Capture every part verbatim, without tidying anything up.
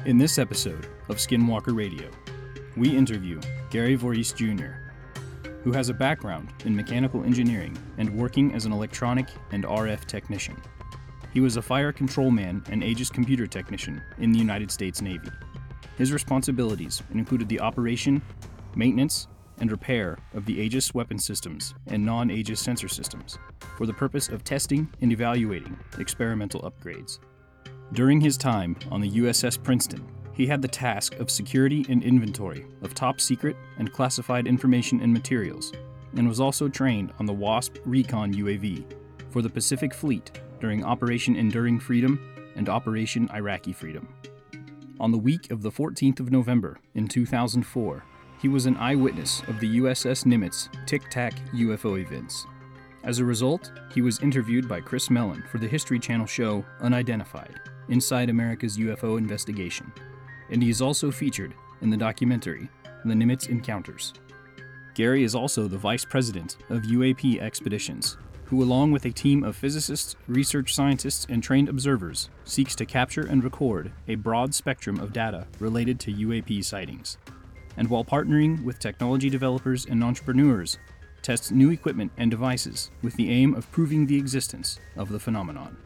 In this episode of Skinwalker Radio, we interview Gary Voorhees Junior, who has a background in mechanical engineering and working as an electronic and R F technician. He was a fire control man and Aegis computer technician in the United States Navy. His responsibilities included the operation, maintenance, and repair of the Aegis weapon systems and non-Aegis sensor systems for the purpose of testing and evaluating experimental upgrades. During his time on the U S S Princeton, he had the task of security and inventory of top secret and classified information and materials, and was also trained on the WASP Recon U A V for the Pacific Fleet during Operation Enduring Freedom and Operation Iraqi Freedom. On the week of the fourteenth of November in two thousand four, he was an eyewitness of the U S S Nimitz Tic Tac U F O events. As a result, he was interviewed by Chris Mellon for the History Channel show Unidentified: Inside America's U F O Investigation, and he is also featured in the documentary The Nimitz Encounters. Gary is also the vice president of U A P Expeditions, who along with a team of physicists, research scientists, and trained observers seeks to capture and record a broad spectrum of data related to U A P sightings, and while partnering with technology developers and entrepreneurs, tests new equipment and devices with the aim of proving the existence of the phenomenon.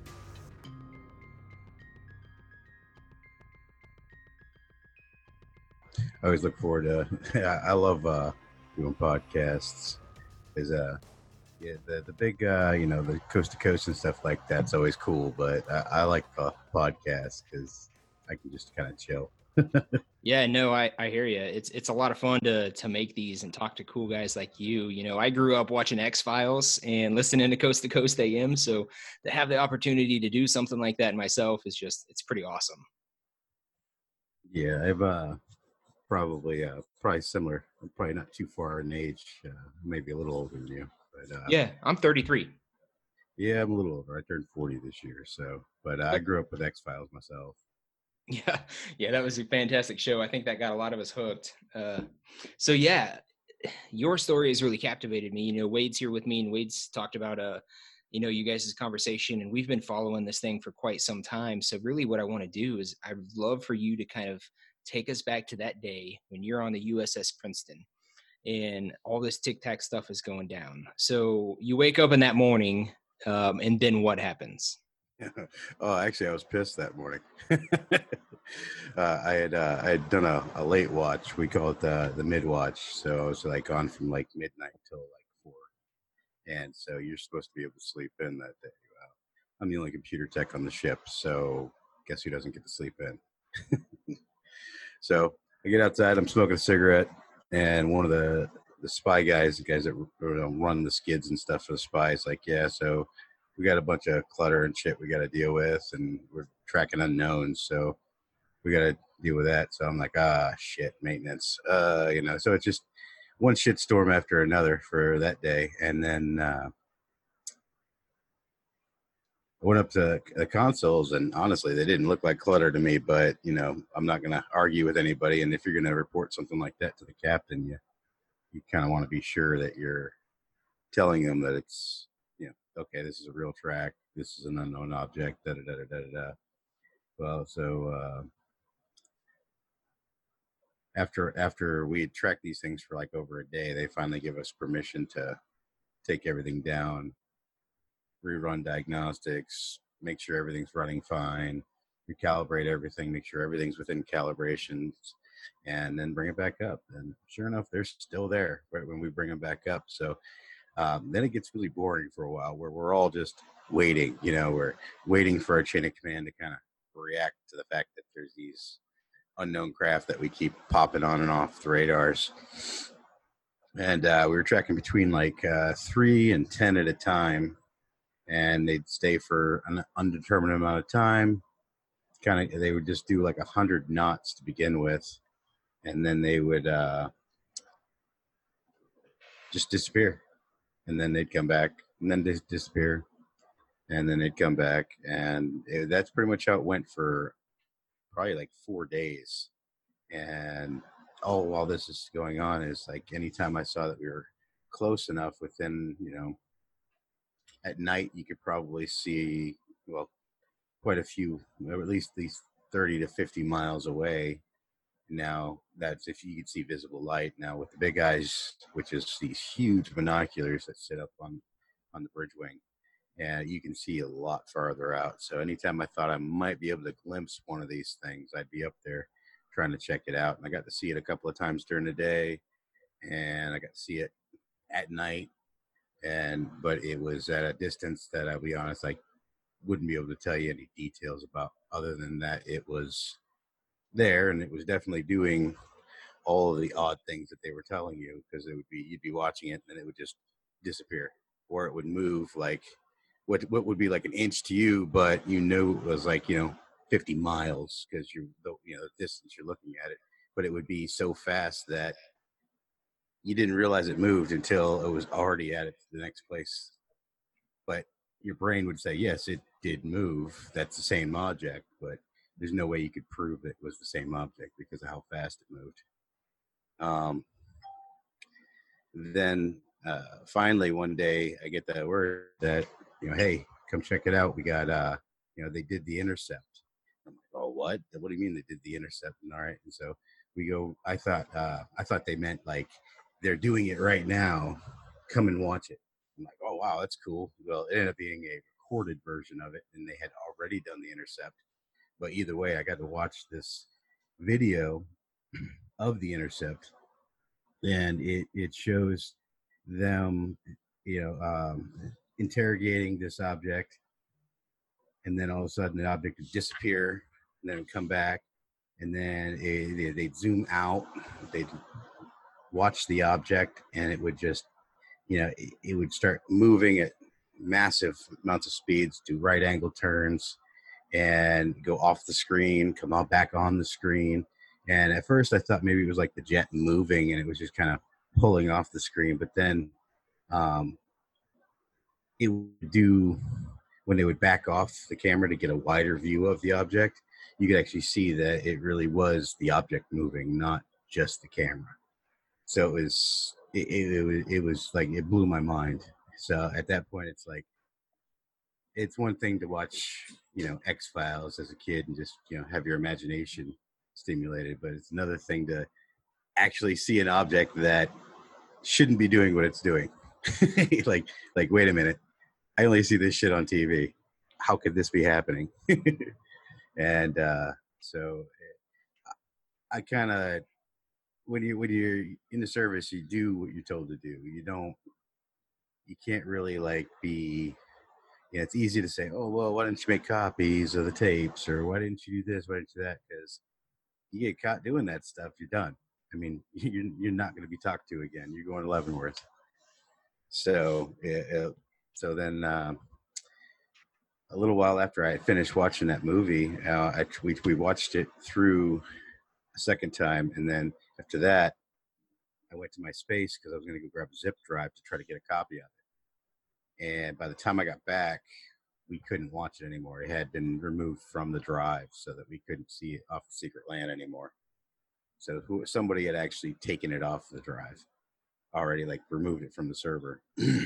I always look forward to. I love uh, doing podcasts. Is uh, yeah, the the big uh, you know, the coast to coast and stuff like that's always cool. But I, I like uh, podcasts because I can just kind of chill. Yeah, no, I, I hear you. It's it's a lot of fun to to make these and talk to cool guys like you. You know, I grew up watching X-Files and listening to Coast to Coast A M, so to have the opportunity to do something like that myself is just, it's pretty awesome. Yeah, I've uh, probably uh, probably similar. I'm probably not too far in age, uh, maybe a little older than you. But uh, yeah, I'm thirty-three. Yeah, I'm a little older. I turned forty this year, so. But uh, I grew up with X-Files myself. Yeah, yeah, that was a fantastic show. I think that got a lot of us hooked. Uh, so yeah, your story has really captivated me. You know, Wade's here with me, and Wade's talked about uh, you know, you guys' conversation, and we've been following this thing for quite some time. So really, what I want to do is, I'd love for you to kind of take us back to that day when you're on the U S S Princeton, and all this Tic Tac stuff is going down. So you wake up in that morning, um, and then what happens? Oh, actually, I was pissed that morning. uh, I had uh, I had done a, a late watch. We call it the the mid watch. So I was like on from like midnight till like four, and so you're supposed to be able to sleep in that day. Wow. I'm the only computer tech on the ship, so guess who doesn't get to sleep in? So I get outside. I'm smoking a cigarette, and one of the the spy guys, the guys that run the skids and stuff for the spies, like, yeah, so we got a bunch of clutter and shit we got to deal with, and we're tracking unknowns, so we got to deal with that. So I'm like, ah, shit, maintenance, uh, you know. So it's just one shit storm after another for that day, and then uh, I went up to the consoles, and honestly, they didn't look like clutter to me. But you know, I'm not gonna argue with anybody, and if you're gonna report something like that to the captain, you you kind of want to be sure that you're telling them that it's, you know, okay, this is a real track, this is an unknown object, da da da da da da. Well, so uh, after after we had tracked these things for like over a day, they finally give us permission to take everything down, rerun diagnostics, make sure everything's running fine, recalibrate everything, make sure everything's within calibrations, and then bring it back up. And sure enough, they're still there right when we bring them back up. So Um, then it gets really boring for a while, where we're all just waiting, you know, we're waiting for our chain of command to kind of react to the fact that there's these unknown craft that we keep popping on and off the radars. And uh, we were tracking between like uh, three and ten at a time, and they'd stay for an undetermined amount of time. Kind of, they would just do like a hundred knots to begin with, and then they would uh, just disappear. And then they'd come back, and then they'd disappear, and then they'd come back, and it, that's pretty much how it went for probably like four days. And all while this is going on is like, anytime I saw that we were close enough within, you know, at night, you could probably see, well, quite a few, or at least these thirty to fifty miles away. Now that's if you could see visible light. Now with the big eyes, which is these huge binoculars that sit up on on the bridge wing, and you can see a lot farther out. So anytime I thought I might be able to glimpse one of these things, I'd be up there trying to check it out. And I got to see it a couple of times during the day, and I got to see it at night. And but it was at a distance that, I'll be honest, I wouldn't be able to tell you any details about, other than that it was there, and it was definitely doing all of the odd things that they were telling you, because it would be, you'd be watching it and it would just disappear, or it would move like what what would be like an inch to you, but you knew it was like, you know, fifty miles, because you're the, you know, the distance you're looking at it. But it would be so fast that you didn't realize it moved until it was already at it to the next place. But your brain would say, yes, it did move. That's the same object, but there's no way you could prove it was the same object because of how fast it moved. Um, then uh, finally one day I get that word that, you know, hey, come check it out. We got, uh, you know, they did the intercept. I'm like, oh, what? What do you mean they did the intercept? And all right. And so we go, I thought, uh, I thought they meant like, they're doing it right now. Come and watch it. I'm like, oh, wow, that's cool. Well, it ended up being a recorded version of it, and they had already done the intercept. But either way, I got to watch this video of the intercept, and it, it shows them, you know, um, interrogating this object, and then all of a sudden the object would disappear, and then it would come back, and then it, they'd zoom out, they'd watch the object, and it would just, you know, it, it would start moving at massive amounts of speeds, do right angle turns, and go off the screen, come out back on the screen. And at first I thought maybe it was like the jet moving and it was just kind of pulling off the screen. But then um, it would do, when they would back off the camera to get a wider view of the object, you could actually see that it really was the object moving, not just the camera. So it was, it, it, it was, it was like, it blew my mind. So at that point, it's like, it's one thing to watch, you know, X-Files as a kid and just, you know, have your imagination stimulated, but it's another thing to actually see an object that shouldn't be doing what it's doing. like, like, wait a minute, I only see this shit on T V. How could this be happening? and uh, so I kind of, when you when you're in the service, you do what you're told to do. You don't, you can't really like be, you know, it's easy to say, oh, well, why didn't you make copies of the tapes, or why didn't you do this, why didn't you do that? Because you get caught doing that stuff, you're done. I mean, you're, you're not going to be talked to again. You're going to Leavenworth. So, uh, so then uh, a little while after I had finished watching that movie, uh, I, we, we watched it through a second time. And then after that, I went to my space because I was going to go grab a zip drive to try to get a copy of it. And by the time I got back, we couldn't watch it anymore. It had been removed from the drive so that we couldn't see it off the secret LAN anymore. So who, somebody had actually taken it off the drive already, like removed it from the server.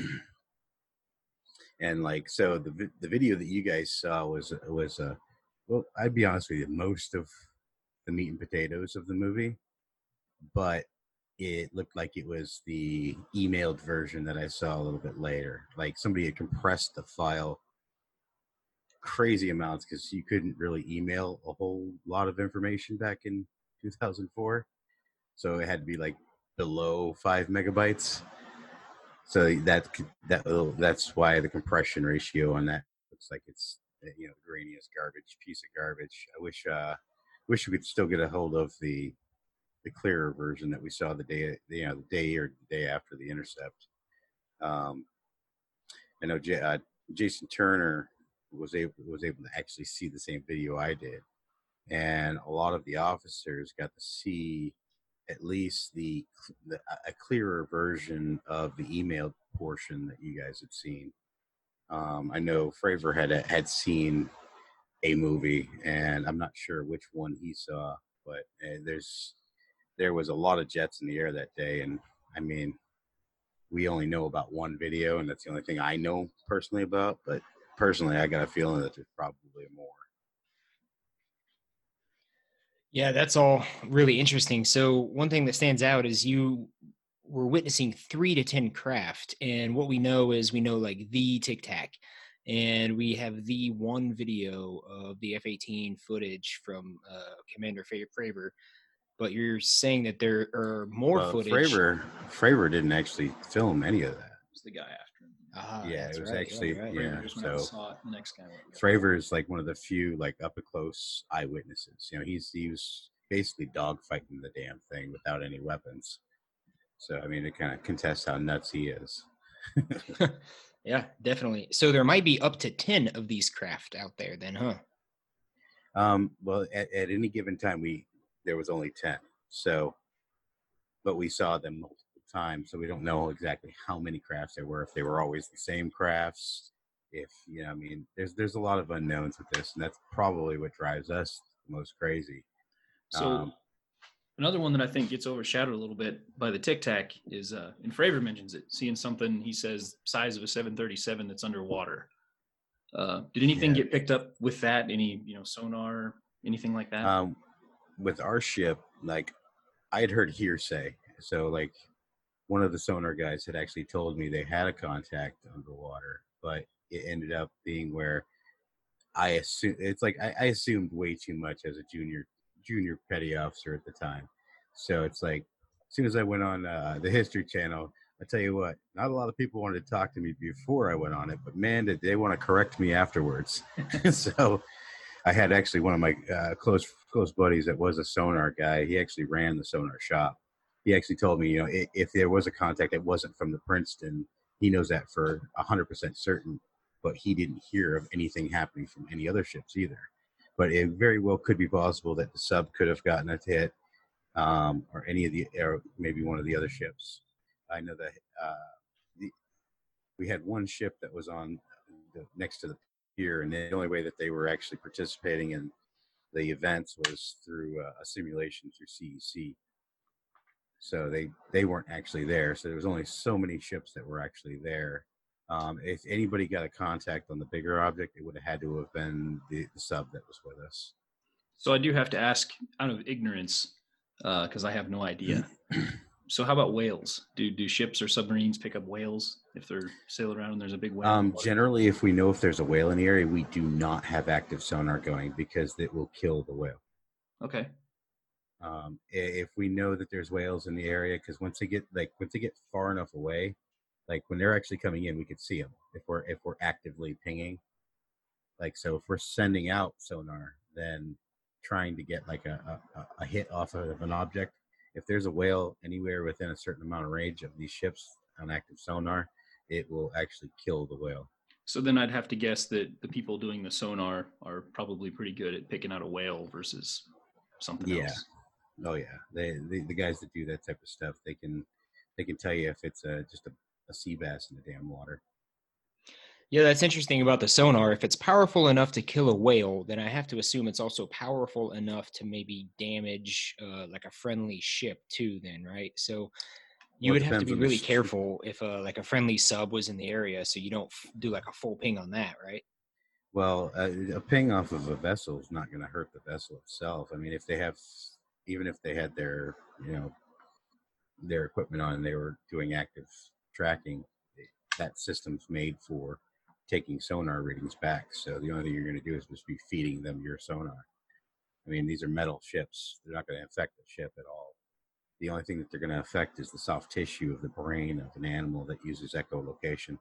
And like, so the the video that you guys saw was, was uh, well, I'd be honest with you, most of the meat and potatoes of the movie, but it looked like it was the emailed version that I saw a little bit later. Like somebody had compressed the file crazy amounts because you couldn't really email a whole lot of information back in two thousand four. So it had to be like below five megabytes. So that that that's why the compression ratio on that looks like it's, you know, the grainiest garbage, piece of garbage. I wish uh, wish we could still get a hold of the the clearer version that we saw the day, you know, the day or the day after the intercept. Um, I know J- uh, Jason Turner was able was able to actually see the same video I did, and a lot of the officers got to see at least the, the a clearer version of the emailed portion that you guys had seen. Um, I know Fravor had had seen a movie, and I'm not sure which one he saw, but uh, there's there was a lot of jets in the air that day, and I mean, we only know about one video, and that's the only thing I know personally about. But personally, I got a feeling that there's probably more. Yeah, that's all really interesting. So one thing that stands out is you were witnessing three to ten craft, and what we know is we know like the Tic Tac, and we have the one video of the F eighteen footage from uh, Commander Fa- Fravor. But you're saying that there are more Well, footage. Fravor, Fravor didn't actually film any of that. It's the guy after him. Ah, Yeah, that's it was right. actually Yeah, right. yeah. Fravor just went out and So saw it. The next guy went. Yep. Fravor is like one of the few like up close eyewitnesses. You know, he's he was basically dogfighting the damn thing without any weapons. So I mean, it kind of contests how nuts he is. Yeah, definitely. So there might be up to ten of these craft out there then, huh? Um, well, at, at any given time, we there was only ten. So, but we saw them multiple times, so we don't know exactly how many crafts there were. If they were always the same crafts, if you know, I mean, there's there's a lot of unknowns with this, and that's probably what drives us the most crazy. So Um, another one that I think gets overshadowed a little bit by the Tic Tac is, uh, and Fravor mentions it, seeing something, he says, size of a seven thirty-seven that's underwater. Uh, did anything Yeah. get picked up with that? Any, you know, sonar, anything like that? um, with our ship, like I had heard hearsay, so like one of the sonar guys had actually told me they had a contact underwater, but it ended up being where I assume it's like I, I assumed way too much as a junior junior petty officer at the time. So it's like as soon as I went on uh, the History Channel, I tell you what, not a lot of people wanted to talk to me before I went on it, but man, did they want to correct me afterwards. So I had actually one of my uh, close close buddies that was a sonar guy. He actually ran the sonar shop. He actually told me, you know, if, if there was a contact that wasn't from the Princeton, he knows that for a hundred percent certain. But he didn't hear of anything happening from any other ships either. But it very well could be possible that the sub could have gotten a hit, um, or any of the, or maybe one of the other ships. I know that uh, the, we had one ship that was on the, next to the pier, and the only way that they were actually participating in the events was through uh, a simulation through C E C. So they they weren't actually there. So there was only so many ships that were actually there. Um, if anybody got a contact on the bigger object, it would have had to have been the, the sub that was with us. So I do have to ask out of ignorance, because uh, I have no idea. So how about whales? Do do ships or submarines pick up whales if they're sailing around and there's a big whale? Um, generally, if we know if there's a whale in the area, we do not have active sonar going because it will kill the whale. Okay. Um, if we know that there's whales in the area, because once they get like once they get far enough away, like when they're actually coming in, we could see them if we're if we're actively pinging. Like so, if we're sending out sonar, then trying to get like a, a, a hit off of an object. If there's a whale anywhere within a certain amount of range of these ships on active sonar, it will actually kill the whale. So then I'd have to guess that the people doing the sonar are probably pretty good at picking out a whale versus something Yeah. else. Oh yeah, they, they the guys that do that type of stuff, they can they can tell you if it's a, just a, a sea bass in the damn water. Yeah, that's interesting about the sonar. If it's powerful enough to kill a whale, then I have to assume it's also powerful enough to maybe damage uh, like a friendly ship too. Then, right? So you Well, it would have to depends be on the really sh- careful if uh, like a friendly sub was in the area, so you don't f- do like a full ping on that, right? Well, uh, a ping off of a vessel is not going to hurt the vessel itself. I mean, if they have, even if they had their you know their equipment on and they were doing active tracking, that system's made for taking sonar readings back. So the only thing you're going to do is just be feeding them your sonar. I mean, these are metal ships. They're not going to affect the ship at all. The only thing that they're going to affect is the soft tissue of the brain of an animal that uses echolocation.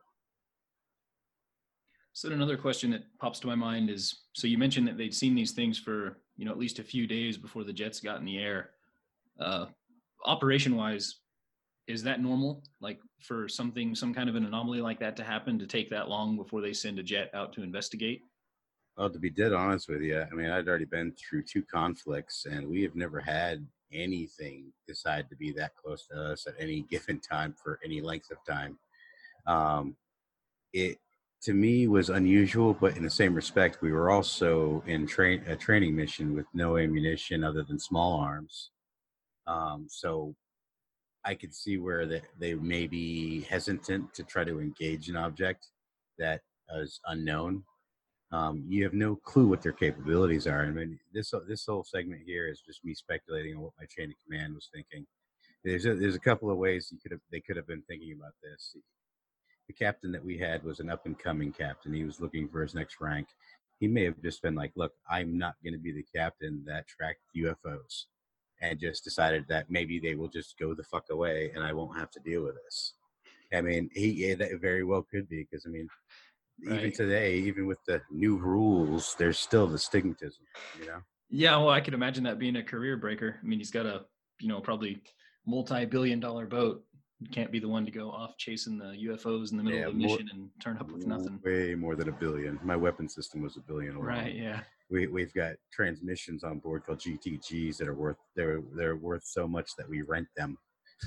So then another question that pops to my mind is, so you mentioned that they'd seen these things for, you know, at least a few days before the jets got in the air. Uh, operation wise, is that normal? Like for something, some kind of an anomaly like that to happen, to take that long before they send a jet out to investigate? Well, to be dead honest with you, I mean, I'd already been through two conflicts, and we have never had anything decide to be that close to us at any given time for any length of time. Um, it to me was unusual, but in the same respect, we were also in train a training mission with no ammunition other than small arms. Um, so I could see where they, they may be hesitant to try to engage an object that is unknown. Um, you have no clue what their capabilities are. I mean, this this whole segment here is just me speculating on what my chain of command was thinking. There's a, there's a couple of ways you could have they could have been thinking about this. The captain that we had was an up and coming captain. He was looking for his next rank. He may have just been like, "Look, I'm not going to be the captain that tracked U F Os," and just decided that maybe they will just go the fuck away and I won't have to deal with this. I mean, he yeah, that very well could be, because I mean, Right. even today, even with the new rules, there's still the stigmatism, you know? Yeah, well, I could imagine that being a career breaker. I mean, he's got a, you know, probably multi-billion dollar boat. You can't be the one to go off chasing the U F Os in the middle Yeah, of a more- mission and turn up with nothing. Way more than a billion. My weapon system was a billion alone. Right, yeah. We we've got transmissions on board called G T Gs that are worth they're they're worth so much that we rent them.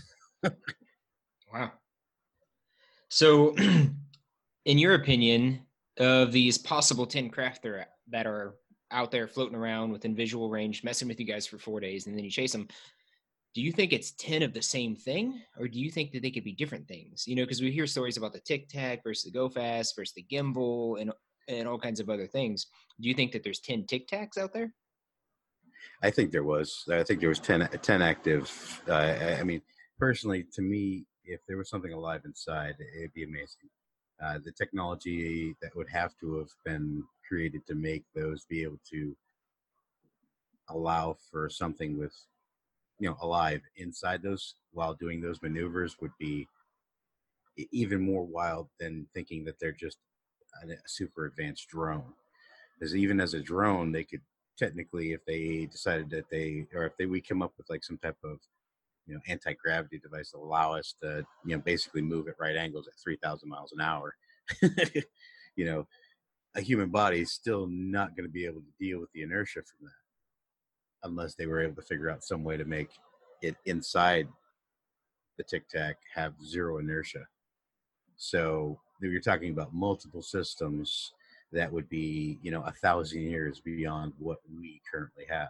Wow. So, in your opinion, of these possible ten craft that are, that are out there floating around within visual range, messing with you guys for four days, and then you chase them, do you think it's ten of the same thing, or do you think that they could be different things? You know, because we hear stories about the Tic Tac versus the Go Fast versus the Gimbal and and all kinds of other things. Do you think that there's ten Tic Tacs out there? I think there was. I think there was ten, ten active. Uh, I, I mean, personally, to me, if there was something alive inside, it'd be amazing. Uh, the technology that would have to have been created to make those be able to allow for something with, you know, alive inside those while doing those maneuvers would be e- even more wild than thinking that they're just a, a super advanced drone. Because even as a drone, they could technically, if they decided that they, or if they we come up with like some type of, you know, anti-gravity device that allow us to, you know, basically move at right angles at three thousand miles an hour, you know, a human body is still not going to be able to deal with the inertia from that unless they were able to figure out some way to make it inside the Tic Tac have zero inertia. So you're talking about multiple systems that would be, you know, a thousand years beyond what we currently have.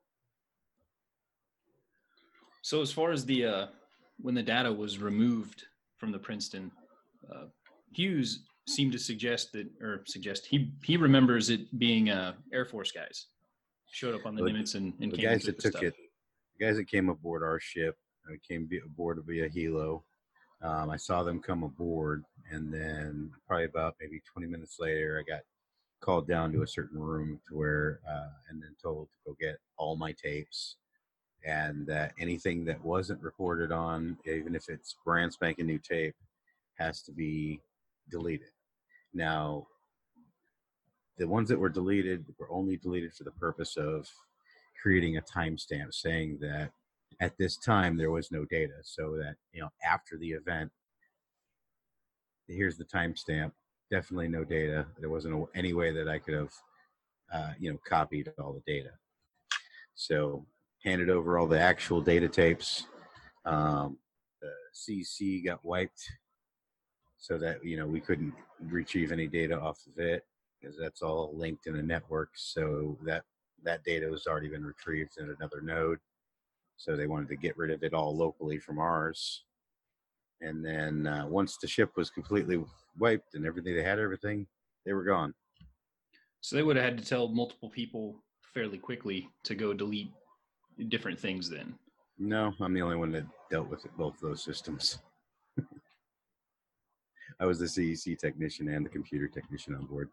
So as far as the uh, when the data was removed from the Princeton, uh, Hughes seemed to suggest that, or suggest he he remembers it being uh, Air Force guys showed up on the Well, Nimitz and, and the came guys and took that the took stuff. it, the guys that came aboard our ship, uh, came be- aboard via Hilo. Um, I saw them come aboard, and then probably about maybe twenty minutes later, I got called down to a certain room to where, uh, and then told to go get all my tapes, and that anything that wasn't reported on, even if it's brand spanking new tape, has to be deleted. Now, the ones that were deleted were only deleted for the purpose of creating a timestamp saying that at this time there was no data, so that, you know, after the event, here's the timestamp, definitely no data. There wasn't any way that I could have, uh, you know, copied all the data. So handed over all the actual data tapes. Um, the C C got wiped so that, you know, we couldn't retrieve any data off of it because that's all linked in a network. So that that data has already been retrieved in another node. So they wanted to get rid of it all locally from ours. And then uh, once the ship was completely wiped and everything, they had everything, they were gone. So they would have had to tell multiple people fairly quickly to go delete different things then. No, I'm the only one that dealt with it, both of those systems. I was the C E C technician and the computer technician on board.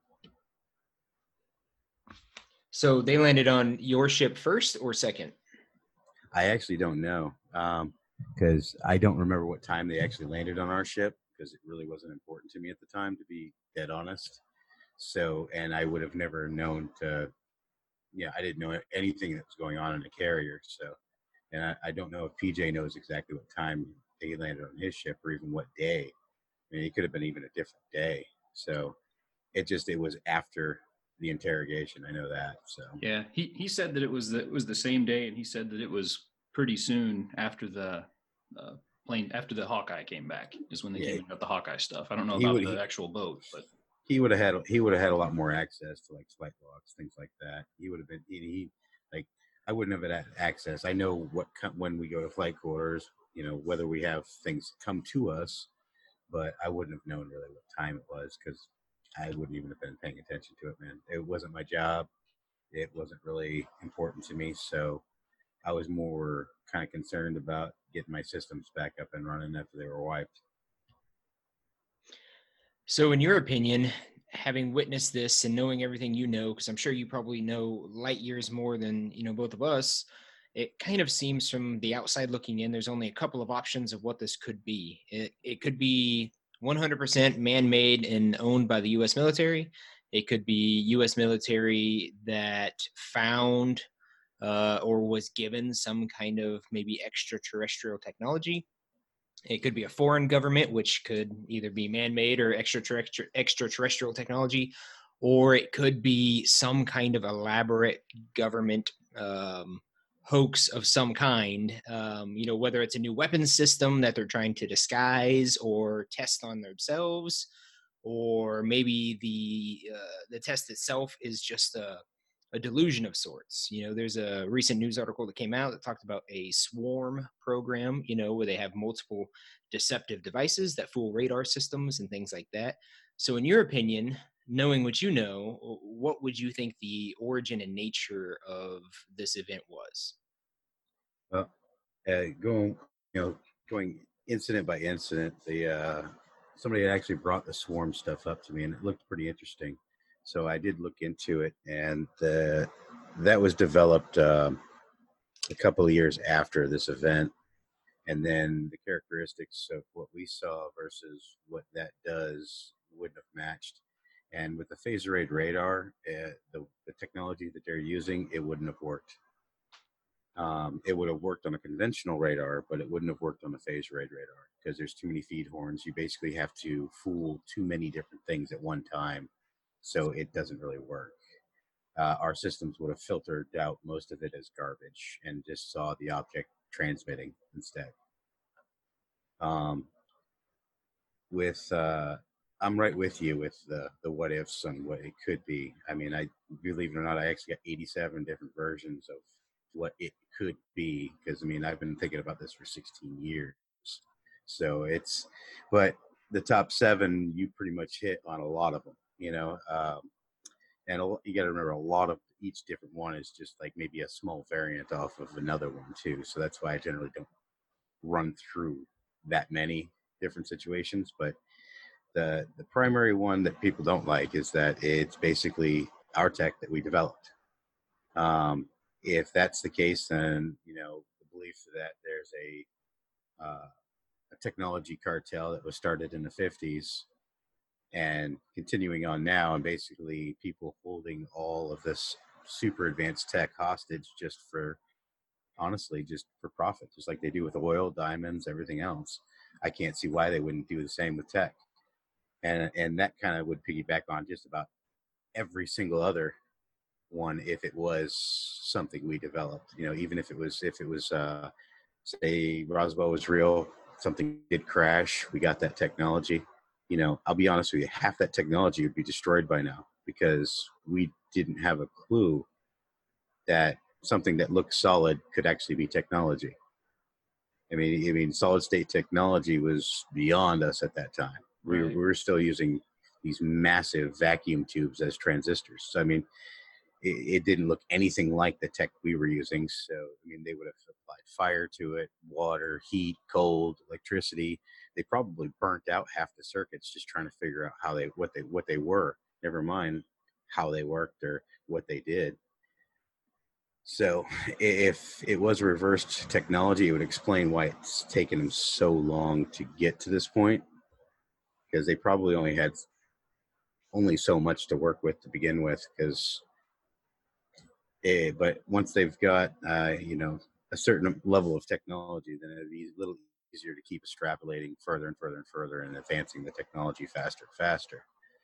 So they landed on your ship first or second? I actually don't know, because um, I don't remember what time they actually landed on our ship, because it really wasn't important to me at the time, to be dead honest. So, and I would have never known to, yeah, I didn't know anything that was going on in a carrier. So, and I, I don't know if P J knows exactly what time he landed on his ship or even what day. I mean, it could have been even a different day. So it just, it was after the interrogation. I know that. So yeah, he, he said that it was the, it was the same day, and he said that it was pretty soon after the uh, plane, after the Hawkeye came back, is when they yeah. came and got the Hawkeye stuff. I don't know he about would, the he, actual boat, but he would have had he would have had a lot more access to like flight logs, things like that. He would have been he, he like I wouldn't have had access. I know what when we go to flight quarters, you know, whether we have things come to us, but I wouldn't have known really what time it was because I wouldn't even have been paying attention to it, man. It wasn't my job. It wasn't really important to me. So I was more kind of concerned about getting my systems back up and running after they were wiped. So, in your opinion, having witnessed this and knowing everything you know, because I'm sure you probably know light years more than you know both of us, it kind of seems from the outside looking in, there's only a couple of options of what this could be. It it could be one hundred percent man-made and owned by the U S military. It could be U S military that found uh, or was given some kind of maybe extraterrestrial technology. It could be a foreign government, which could either be man-made or extraterrestrial, extraterrestrial technology, or it could be some kind of elaborate government um, hoax of some kind. Um, you know, whether it's a new weapons system that they're trying to disguise or test on themselves, or maybe the uh, the test itself is just a a delusion of sorts. You know, there's a recent news article that came out that talked about a swarm program, you know, where they have multiple deceptive devices that fool radar systems and things like that. So, in your opinion, knowing what you know, what would you think the origin and nature of this event was? Well, uh, going, you know, going incident by incident, the uh, somebody had actually brought the swarm stuff up to me, and it looked pretty interesting. So I did look into it, and the that was developed um, a couple of years after this event, and then the characteristics of what we saw versus what that does wouldn't have matched. And with the phased array radar, uh, the, the technology that they're using, it wouldn't have worked. Um, it would have worked on a conventional radar, but it wouldn't have worked on a phased array radar because there's too many feed horns. You basically have to fool too many different things at one time, so it doesn't really work. Uh, our systems would have filtered out most of it as garbage and just saw the object transmitting instead. Um, with uh, I'm right with you with the the what ifs and what it could be. I mean, I believe it or not, I actually got eighty-seven different versions of what it could be because I mean I've been thinking about this for sixteen years. So it's, but the top seven you pretty much hit on a lot of them, you know. Um, and a, you got to remember a lot of each different one is just like maybe a small variant off of another one too. So that's why I generally don't run through that many different situations, but the the primary one that people don't like is that it's basically our tech that we developed. Um, if that's the case, then you know the belief that there's a uh, a technology cartel that was started in the fifties and continuing on now, and basically people holding all of this super advanced tech hostage just for honestly just for profit, just like they do with oil, diamonds, everything else. I can't see why they wouldn't do the same with tech. And and that kind of would piggyback on just about every single other one if it was something we developed. You know, even if it was if it was uh, say Roswell was real, something did crash, we got that technology. You know, I'll be honest with you, half that technology would be destroyed by now because we didn't have a clue that something that looked solid could actually be technology. I mean, I mean, solid state technology was beyond us at that time. We were, Right. we were still using these massive vacuum tubes as transistors. So, I mean, it, it didn't look anything like the tech we were using. So, I mean, they would have applied fire to it, water, heat, cold, electricity. They probably burnt out half the circuits just trying to figure out how they, what they, what they were. Never mind how they worked or what they did. So if it was reversed technology, it would explain why it's taken them so long to get to this point, because they probably only had only so much to work with to begin with. Because, eh, but once they've got, uh, you know, a certain level of technology, then it'd be a little easier to keep extrapolating further and further and further and advancing the technology faster and faster.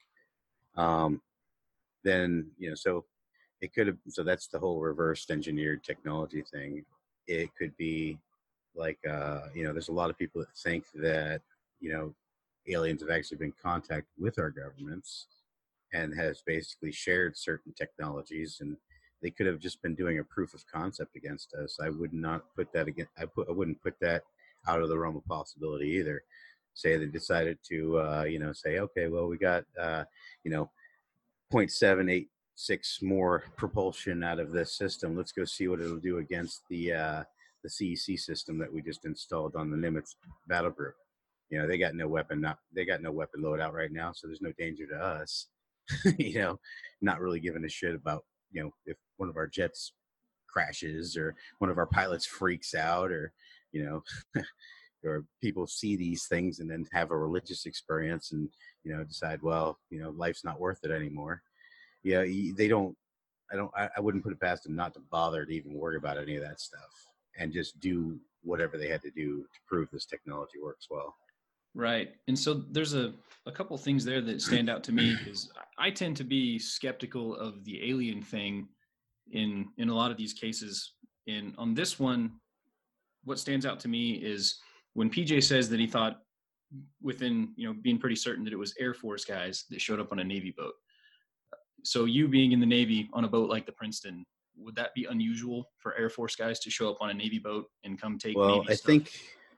Um, then, you know, so it could have, so that's the whole reversed engineered technology thing. It could be like, uh, you know, there's a lot of people that think that, you know, aliens have actually been in contact with our governments and has basically shared certain technologies, and they could have just been doing a proof of concept against us. I would not put that again. I put, I wouldn't put that out of the realm of possibility either. say they decided to, uh, you know, say, okay, well, we got, uh, you know, zero point seven eight six more propulsion out of this system. Let's go see what it'll do against the uh, the C E C system that we just installed on the Nimitz battle group. You know, they got no weapon, not they got no weapon loadout right now, so there's no danger to us. You know, not really giving a shit about, you know, if one of our jets crashes or one of our pilots freaks out, or, you know, or people see these things and then have a religious experience and, you know, decide, well, you know, life's not worth it anymore. Yeah, they don't. I don't. I, I wouldn't put it past them not to bother to even worry about any of that stuff and just do whatever they had to do to prove this technology works well. Right. And so there's a, a couple things there that stand out to me, is I tend to be skeptical of the alien thing in in a lot of these cases. And on this one, what stands out to me is when P J says that he thought, within, you know, being pretty certain that it was Air Force guys that showed up on a Navy boat. So you being in the Navy on a boat like the Princeton, would that be unusual for Air Force guys to show up on a Navy boat and come take well, Navy I stuff? think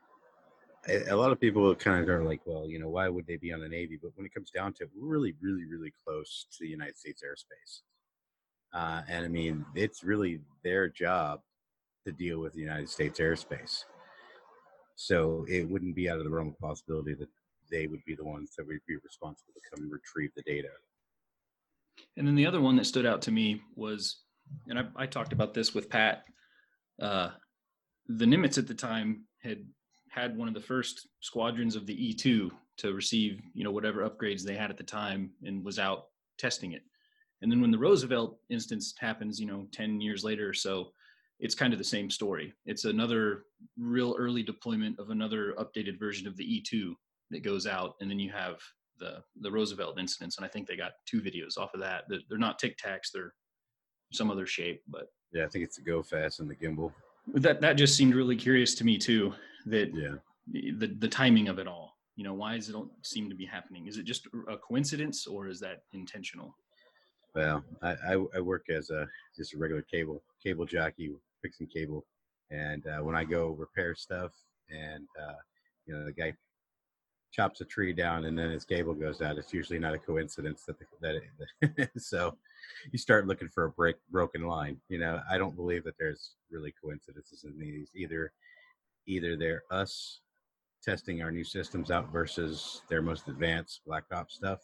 a lot of people kind of are like, well, you know, why would they be on the Navy? But when it comes down to it, we're really, really, really close to the United States airspace. Uh, and I mean, it's really their job to deal with the United States airspace. So it wouldn't be out of the realm of possibility that they would be the ones that would be responsible to come retrieve the data. And then the other one that stood out to me was, and I, I talked about this with Pat, uh, the Nimitz at the time had had one of the first squadrons of the E two to receive, you know, whatever upgrades they had at the time, and was out testing it. And then when the Roosevelt instance happens, you know, ten years later or so, it's kind of the same story. It's another real early deployment of another updated version of the E two that goes out. And then you have the, the Roosevelt incidents. And I think they got two videos off of that. They're, they're not Tic Tacs, they're some other shape, but yeah, I think it's the Go Fast and the gimbal. That, that just seemed really curious to me too, that yeah. the, the timing of it all, you know, why does it don't seem to be happening? Is it just a coincidence, or is that intentional? Well, I, I, I work as a just a regular cable cable jockey, fixing cable, and uh, when I go repair stuff, and uh, you know, the guy chops a tree down and then his cable goes out, it's usually not a coincidence that the, that it, so you start looking for a break broken line. You know, I don't believe that there's really coincidences in these. Either either they're us testing our new systems out versus their most advanced Black Ops stuff,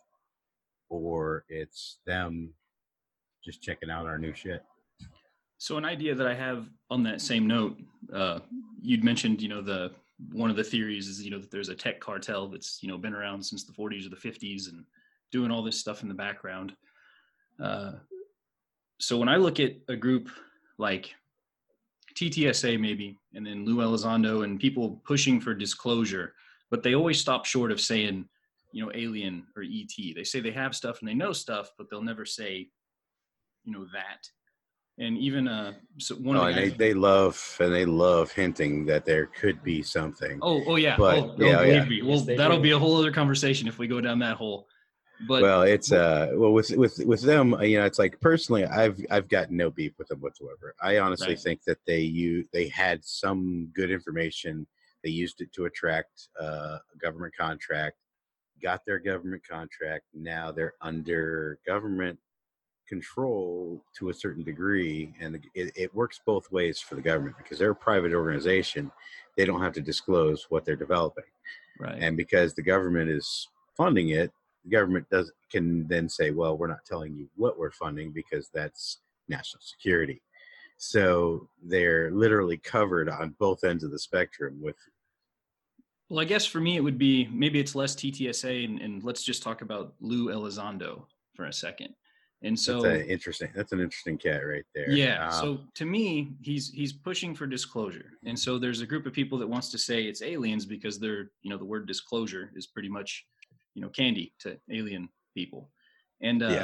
or it's them just checking out our new shit. So an idea that I have on that same note, uh, you'd mentioned, you know, the one of the theories is, you know, that there's a tech cartel that's, you know, been around since the forties or the fifties and doing all this stuff in the background. Uh, so when I look at a group like T T S A maybe, and then Lou Elizondo and people pushing for disclosure, but they always stop short of saying, you know, alien or E T. They say they have stuff and they know stuff, but they'll never say, you know, that. And even uh, so one oh, of the and guys, they, they love and they love hinting that there could be something. Oh, oh yeah. But, oh, yeah, oh, yeah. Me. Well, Yes, they that'll do. be a whole other conversation if we go down that hole. But well, it's uh, well with with with them, you know, it's like personally, I've I've got no beef with them whatsoever. I honestly Right. think that they you they had some good information. They used it to attract uh, a government contract, got their government contract. Now they're under government control to a certain degree, and it, it works both ways for the government because they're a private organization. They don't have to disclose what they're developing, right. and because the government is funding it, the government does can then say, well, we're not telling you what we're funding because that's national security. So they're literally covered on both ends of the spectrum with. Well, I guess for me, it would be, maybe it's less T T S A, and, and let's just talk about Lou Elizondo for a second. And so that's an interesting, that's an interesting cat right there. Yeah. Um, so to me, he's, he's pushing for disclosure. And so there's a group of people that wants to say it's aliens because they're, you know, the word disclosure is pretty much, you know, candy to alien people. And uh, yeah.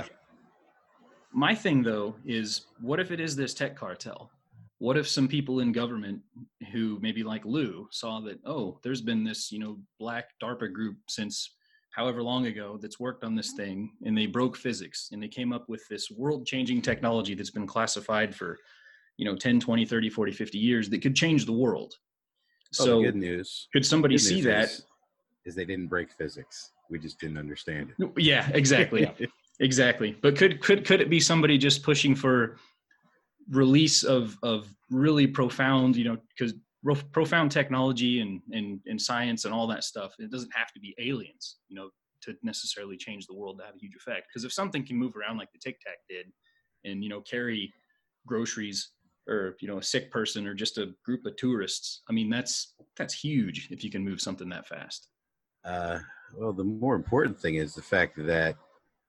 my thing though, is what if it is this tech cartel? What if some people in government who maybe like Lou saw that, oh, there's been this, you know, black DARPA group since however long ago that's worked on this thing, and they broke physics and they came up with this world-changing technology that's been classified for, you know, ten, twenty, thirty, forty, fifty years that could change the world. Oh, So good news. could somebody Good see news that is- is they didn't break physics. We just didn't understand it. Yeah, exactly. Exactly. But could could could it be somebody just pushing for release of of really profound, you know, because profound technology and, and and science and all that stuff, it doesn't have to be aliens, you know, to necessarily change the world to have a huge effect. Because if something can move around like the Tic Tac did, and you know, carry groceries, or you know, a sick person, or just a group of tourists, I mean, that's that's huge if you can move something that fast. Uh, well, the more important thing is the fact that,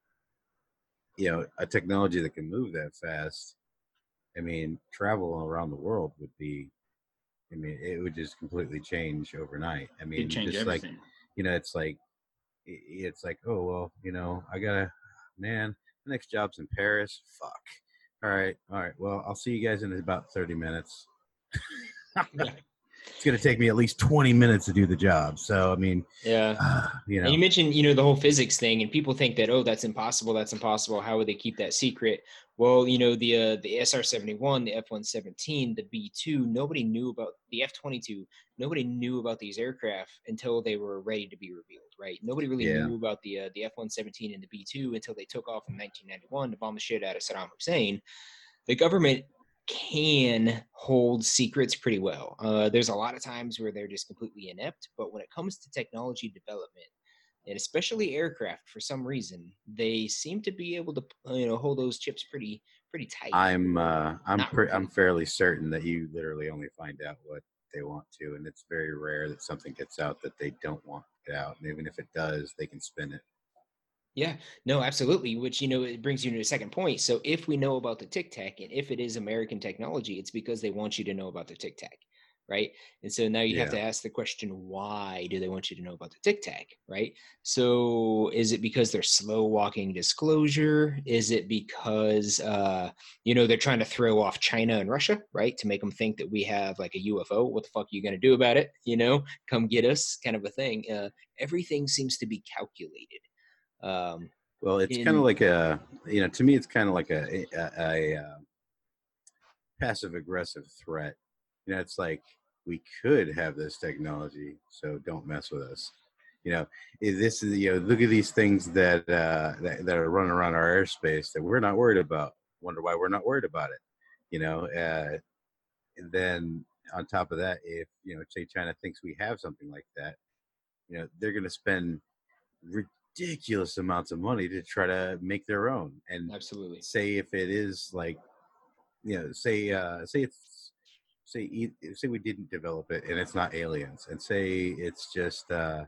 you know, a technology that can move that fast. I mean, travel around the world would be, I mean, it would just completely change overnight. I mean, It'd change just everything. like, you know, it's like, it's like, oh, well, you know, I gotta, man, the next job's in Paris. Fuck. All right. All right. Well, I'll see you guys in about thirty minutes. Yeah. It's going to take me at least twenty minutes to do the job. So, I mean, Yeah. uh, you know. And you mentioned, you know, the whole physics thing, and people think that, oh, that's impossible. That's impossible. How would they keep that secret? Well, you know, the uh, the S R seventy-one, the F one seventeen, the B two, nobody knew about the F twenty-two. Nobody knew about these aircraft until they were ready to be revealed, right? Nobody really Yeah. knew about the uh, the F one seventeen and the B two until they took off in nineteen ninety-one to bomb the shit out of Saddam Hussein. The government can hold secrets pretty well. Uh, there's a lot of times where they're just completely inept, but when it comes to technology development, and especially aircraft, for some reason, they seem to be able to, you know, hold those chips pretty, pretty tight. I'm, uh, I'm, Not pre- I'm reveal. fairly certain that you literally only find out what they want to, and it's very rare that something gets out that they don't want to get out. And even if it does, they can spin it. Yeah, no, absolutely. Which, you know, it brings you to the second point. So if we know about the Tic Tac, and if it is American technology, it's because they want you to know about the Tic Tac, right? And so now you have Yeah. to ask the question, why do they want you to know about the Tic Tac, right? So is it because they're slow walking disclosure? Is it because, uh, you know, they're trying to throw off China and Russia, right? To make them think that we have like a U F O. What the fuck are you going to do about it? You know, come get us, kind of a thing. Uh, everything seems to be calculated. Um, Well, it's kind of in like a, you know, to me, it's kind of like a, a, a, a passive aggressive threat. You know, it's like, we could have this technology, so don't mess with us. You know, if this is, you know, look at these things that, uh, that that are running around our airspace that we're not worried about. Wonder why we're not worried about it. You know, uh, and then on top of that, if, you know, say China thinks we have something like that, you know, they're going to spend ridiculous amounts of money to try to make their own. And absolutely. say if it is like, you know, say uh, say it's say e- say we didn't develop it and it's not aliens, and say it's just uh,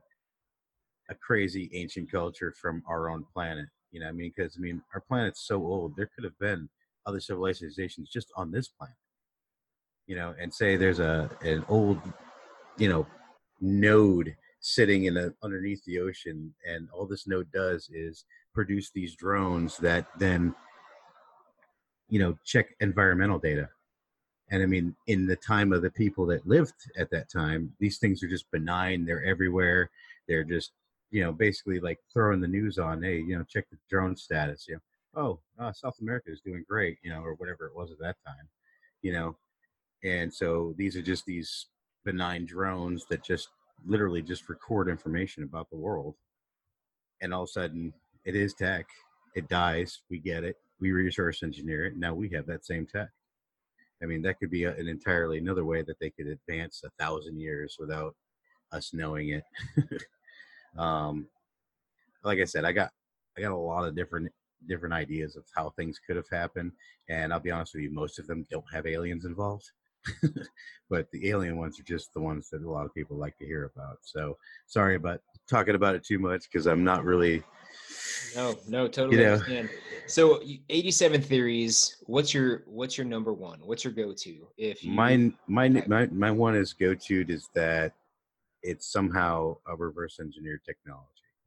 a crazy ancient culture from our own planet. You know, what I mean, because I mean, our planet's so old. There could have been other civilizations just on this planet. You know, and say there's a an old, you know, node sitting in a, underneath the ocean, and all this node does is produce these drones that then, you know, check environmental data. And I mean, in the time of the people that lived at that time, these things are just benign. They're everywhere. They're just, you know, basically like throwing the news on. Hey, you know, check the drone status. You know, oh, uh, South America is doing great. You know, or whatever it was at that time. You know, and so these are just these benign drones that just literally just record information about the world. And all of a sudden, it is tech. It dies. We get it. We resource engineer it. Now we have that same tech. I mean, that could be a, an entirely another way that they could advance a thousand years without us knowing it. um, like I said, I got I got a lot of different different ideas of how things could have happened, and I'll be honest with you, most of them don't have aliens involved. But the alien ones are just the ones that a lot of people like to hear about. So sorry about talking about it too much, because I'm not really. No, no, totally You know, understand. So eighty-seven Theories, what's your what's your number one? What's your go-to? If you mine, my I- my my one is go to is that it's somehow a reverse engineered technology.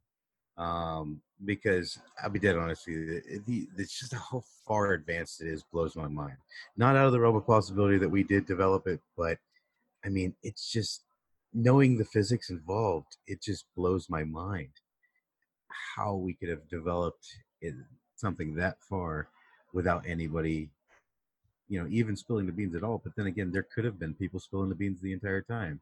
Um, because I'll be dead honest with you, it, the, it's just how far advanced it is blows my mind. Not out of the realm of possibility that we did develop it, but I mean, it's just knowing the physics involved, it just blows my mind how we could have developed it, something that far without anybody, you know, even spilling the beans at all. But then again, there could have been people spilling the beans the entire time.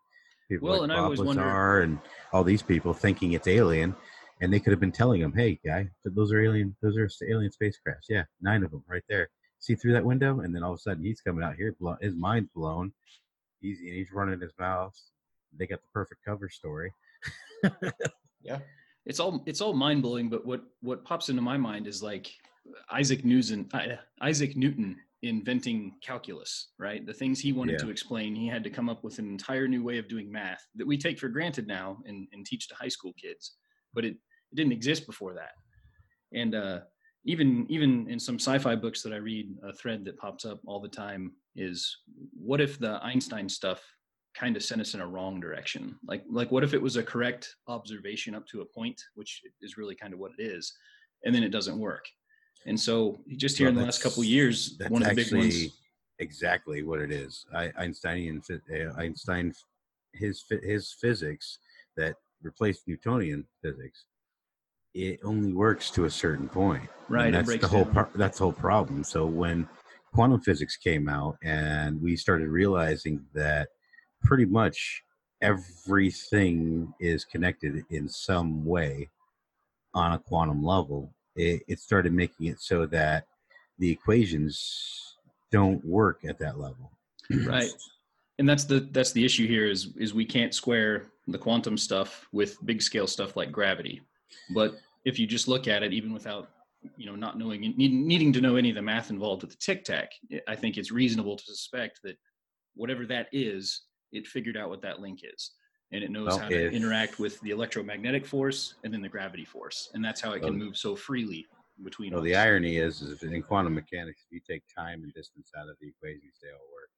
People Well, like and I Bob always wonder. Lazar and all these people thinking it's alien, and they could have been telling him, "Hey, guy, those are alien. Those are alien spacecrafts. Yeah, nine of them right there. See through that window." And then all of a sudden, he's coming out here, blow, his mind's blown. He's he's running his mouth. They got the perfect cover story. Yeah. It's all it's all mind blowing, but what what pops into my mind is like Isaac Newton, uh, Isaac Newton inventing calculus, right? The things he wanted Yeah. to explain, he had to come up with an entire new way of doing math that we take for granted now and, and teach to high school kids, but it, it didn't exist before that. And uh, even even in some sci-fi books that I read, a thread that pops up all the time is, what if the Einstein stuff kind of sent us in a wrong direction? Like like what if it was a correct observation up to a point, which is really kind of what it is, and then it doesn't work. And so just here Well, in the last couple of that's- years, that's one of the big ones. actually exactly what it is. I, Einsteinian phy- uh, Einstein, his phy- his physics that replaced Newtonian physics, it only works to a certain point. Right, And it that's breaks the whole down. par- that's the whole problem. So when quantum physics came out and we started realizing that pretty much everything is connected in some way on a quantum level, it, it started making it so that the equations don't work at that level. Right. And that's the that's the issue here is is we can't square the quantum stuff with big scale stuff like gravity. But if you just look at it, even without, you know, not knowing, need, needing to know any of the math involved with the tic tac, I think it's reasonable to suspect that whatever that is, it figured out what that link is, and it knows Well, how to if- interact with the electromagnetic force and then the gravity force, and that's how it can Well, move so freely between. Well, all the this. irony is, is in quantum mechanics, if you take time and distance out of the equations, they all work.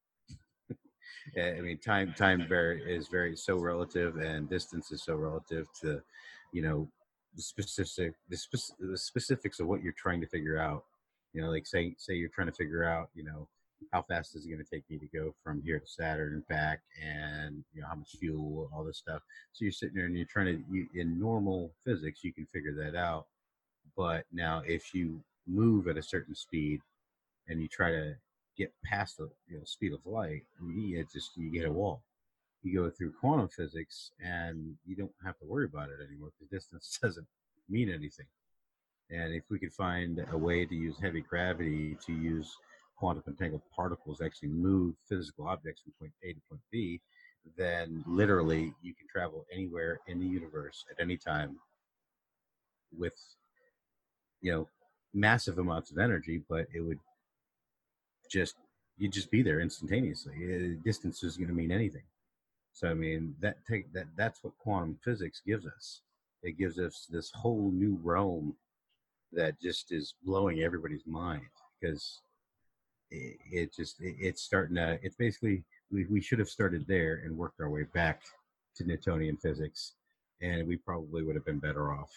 I mean, time time very is very so relative, and distance is so relative to, you know, the specific the, spec- the specifics of what you're trying to figure out. You know, like say say you're trying to figure out, you know, how fast is it going to take me to go from here to Saturn and back, and you know how much fuel, all this stuff. So you're sitting there and you're trying to, you, in normal physics, you can figure that out. But now, if you move at a certain speed and you try to get past the, you know, speed of light, you it just you get a wall. You go through quantum physics, and you don't have to worry about it anymore because distance doesn't mean anything. And if we could find a way to use heavy gravity to use quantum entangled particles actually move physical objects from point A to point B, then literally you can travel anywhere in the universe at any time with, you know, massive amounts of energy, but it would just, you'd just be there instantaneously. Uh, Distance isn't going to mean anything. So I mean, that take that that's what quantum physics gives us. It gives us this whole new realm that just is blowing everybody's mind because it, it just it, it's starting to. It's basically we, we should have started there and worked our way back to Newtonian physics, and we probably would have been better off.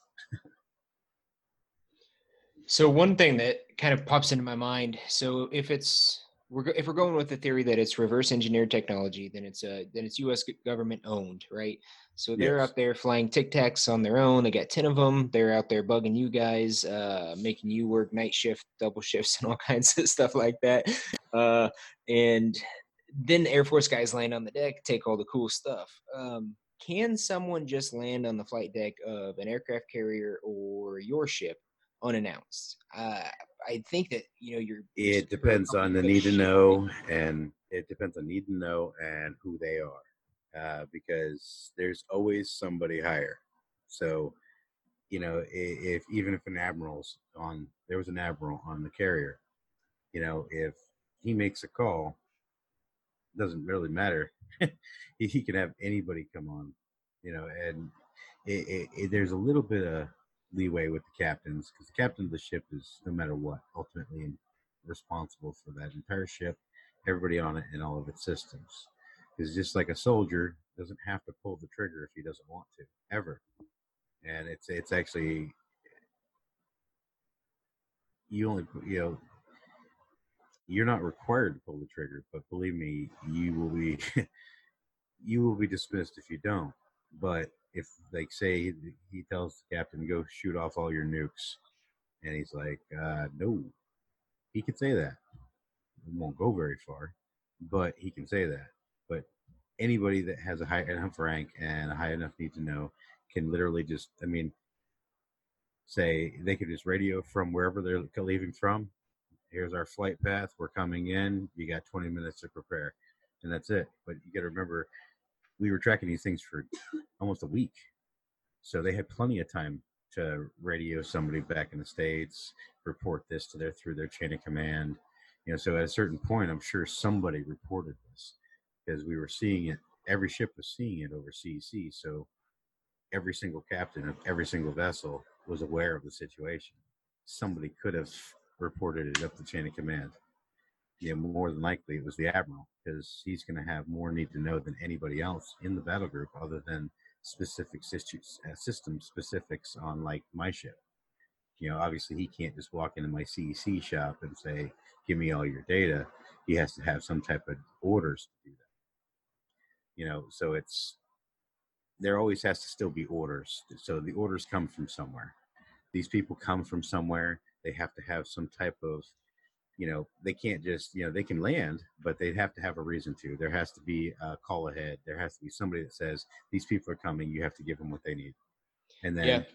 So one thing that kind of pops into my mind. So if it's we're go- if we're going with the theory that it's reverse engineered technology, then it's a then it's U S government owned, right? So they're Yes. out there flying Tic Tacs on their own. They got ten of them. They're out there bugging you guys, uh, making you work night shift, double shifts, and all kinds of stuff like that. Uh, and then the Air Force guys land on the deck, take all the cool stuff. Um, can someone just land on the flight deck of an aircraft carrier or your ship unannounced? Uh, I think that, you know, you're. you're It depends on the need to know, and it depends on need to know and who they are, uh, because there's always somebody higher. So, you know, i- if even if an admiral's on, there was an admiral on the carrier, you know, if he makes a call, doesn't really matter. he, he can have anybody come on, you know, and it, it, it, there's a little bit of leeway with the captains because the captain of the ship is, no matter what, ultimately responsible for that entire ship, everybody on it, and all of its systems. Because just like a soldier doesn't have to pull the trigger if he doesn't want to, ever. And it's it's actually, you only, you know, you're not required to pull the trigger, but believe me, you will be you will be dismissed if you don't. But if, like, say he, he tells the captain, go shoot off all your nukes, and he's like, uh, no, he could say that. It won't go very far, but he can say that. But anybody that has a high enough rank and a high enough need to know can literally just, I mean, say they could just radio from wherever they're leaving from. Here's our flight path. We're coming in. You got twenty minutes to prepare, and that's it. But you got to remember, we were tracking these things for almost a week, so they had plenty of time to radio somebody back in the States, report this to their through their chain of command. You know, so at a certain point, I'm sure somebody reported this because we were seeing it. Every ship was seeing it over C E C, so every single captain of every single vessel was aware of the situation. Somebody could have reported it up the chain of command. Yeah, more than likely it was the admiral, because he's going to have more need to know than anybody else in the battle group, other than specific uh, system specifics on like my ship. You know, obviously he can't just walk into my C E C shop and say, "Give me all your data." He has to have some type of orders to do that. You know, so it's there always has to still be orders. So the orders come from somewhere. These people come from somewhere. They have to have some type of, you know, they can't just, you know, they can land, but they'd have to have a reason to. There has to be a call ahead. There has to be somebody that says, these people are coming. You have to give them what they need. And then, Yeah.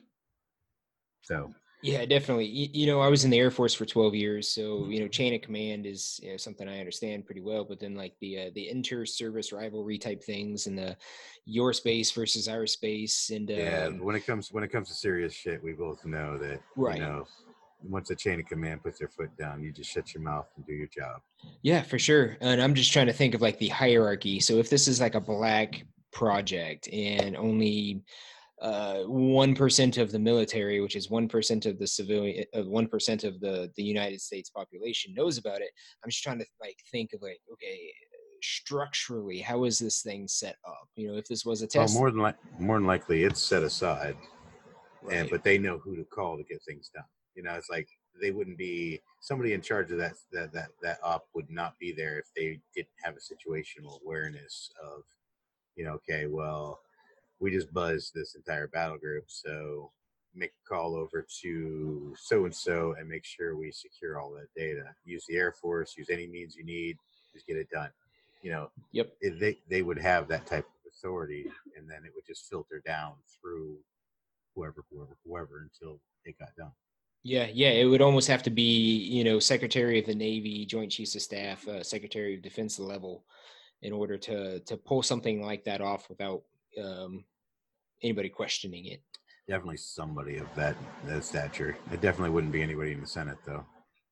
so. Yeah, definitely. You, you know, I was in the Air Force for twelve years, so you know, chain of command is, you know, something I understand pretty well. But then, like the uh, the inter-service rivalry type things, and the your space versus our space, and um, yeah, when it comes when it comes to serious shit, we both know that, right. You know, once the chain of command puts their foot down, you just shut your mouth and do your job. Yeah, for sure. And I'm just trying to think of like the hierarchy. So if this is like a black project and only uh one percent of the military, which is one percent of the civilian, uh, one percent of the the United States population knows about it. I'm just trying to like think of like, okay, structurally, how is this thing set up? You know, if this was a test, well, more than like more than likely it's set aside, right. And but they know who to call to get things done. You know, it's like they wouldn't be somebody in charge of that that that that op would not be there if they didn't have a situational awareness of, you know, okay, well, we just buzzed this entire battle group, so make a call over to so and so and make sure we secure all that data. Use the Air Force, use any means you need, just get it done. You know, yep, it, they they would have that type of authority, and then it would just filter down through whoever, whoever, whoever until it got done. Yeah, yeah, it would almost have to be, you know, Secretary of the Navy, Joint Chiefs of Staff, uh, Secretary of Defense level, in order to to pull something like that off without um, anybody questioning it. Definitely somebody of that, that stature. It definitely wouldn't be anybody in the Senate, though.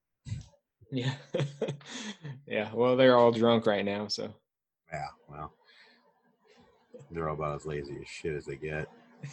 Yeah, yeah. Well, they're all drunk right now, so. Yeah, well, they're all about as lazy as shit as they get.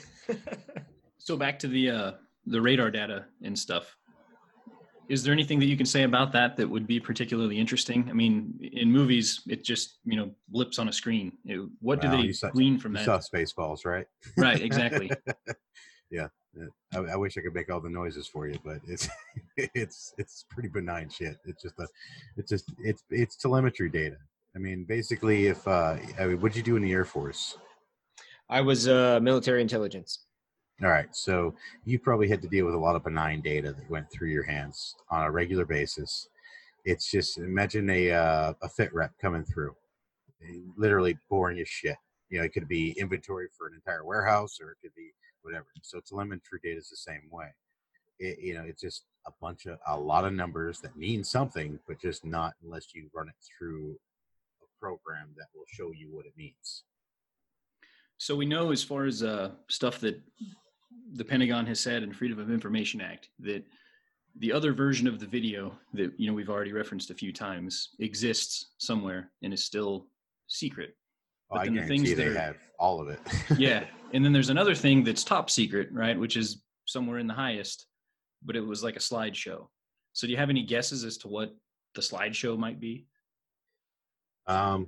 So back to the uh, the radar data and stuff. Is there anything that you can say about that that would be particularly interesting? I mean, in movies, it just, you know, blips on a screen. It, what well, do they saw, glean from you that? You saw Spaceballs, right? Right, exactly. Yeah, I, I wish I could make all the noises for you, but it's it's it's pretty benign shit. It's just a, it's just it's it's telemetry data. I mean, basically, if uh, I mean, what'd you do in the Air Force? I was uh, military intelligence. All right, so you probably had to deal with a lot of benign data that went through your hands on a regular basis. It's just imagine a uh, a fit rep coming through, literally boring as shit. You know, it could be inventory for an entire warehouse, or it could be whatever. So telemetry data is the same way. It, you know, it's just a bunch of a lot of numbers that mean something, but just not unless you run it through a program that will show you what it means. So we know, as far as uh, stuff that the Pentagon has said in Freedom of Information Act, that the other version of the video that, you know, we've already referenced a few times exists somewhere and is still secret. But oh, then I guarantee the things they that are, have all of it. Yeah. And then there's another thing that's top secret, right? Which is somewhere in the highest, but it was like a slideshow. So do you have any guesses as to what the slideshow might be? Um,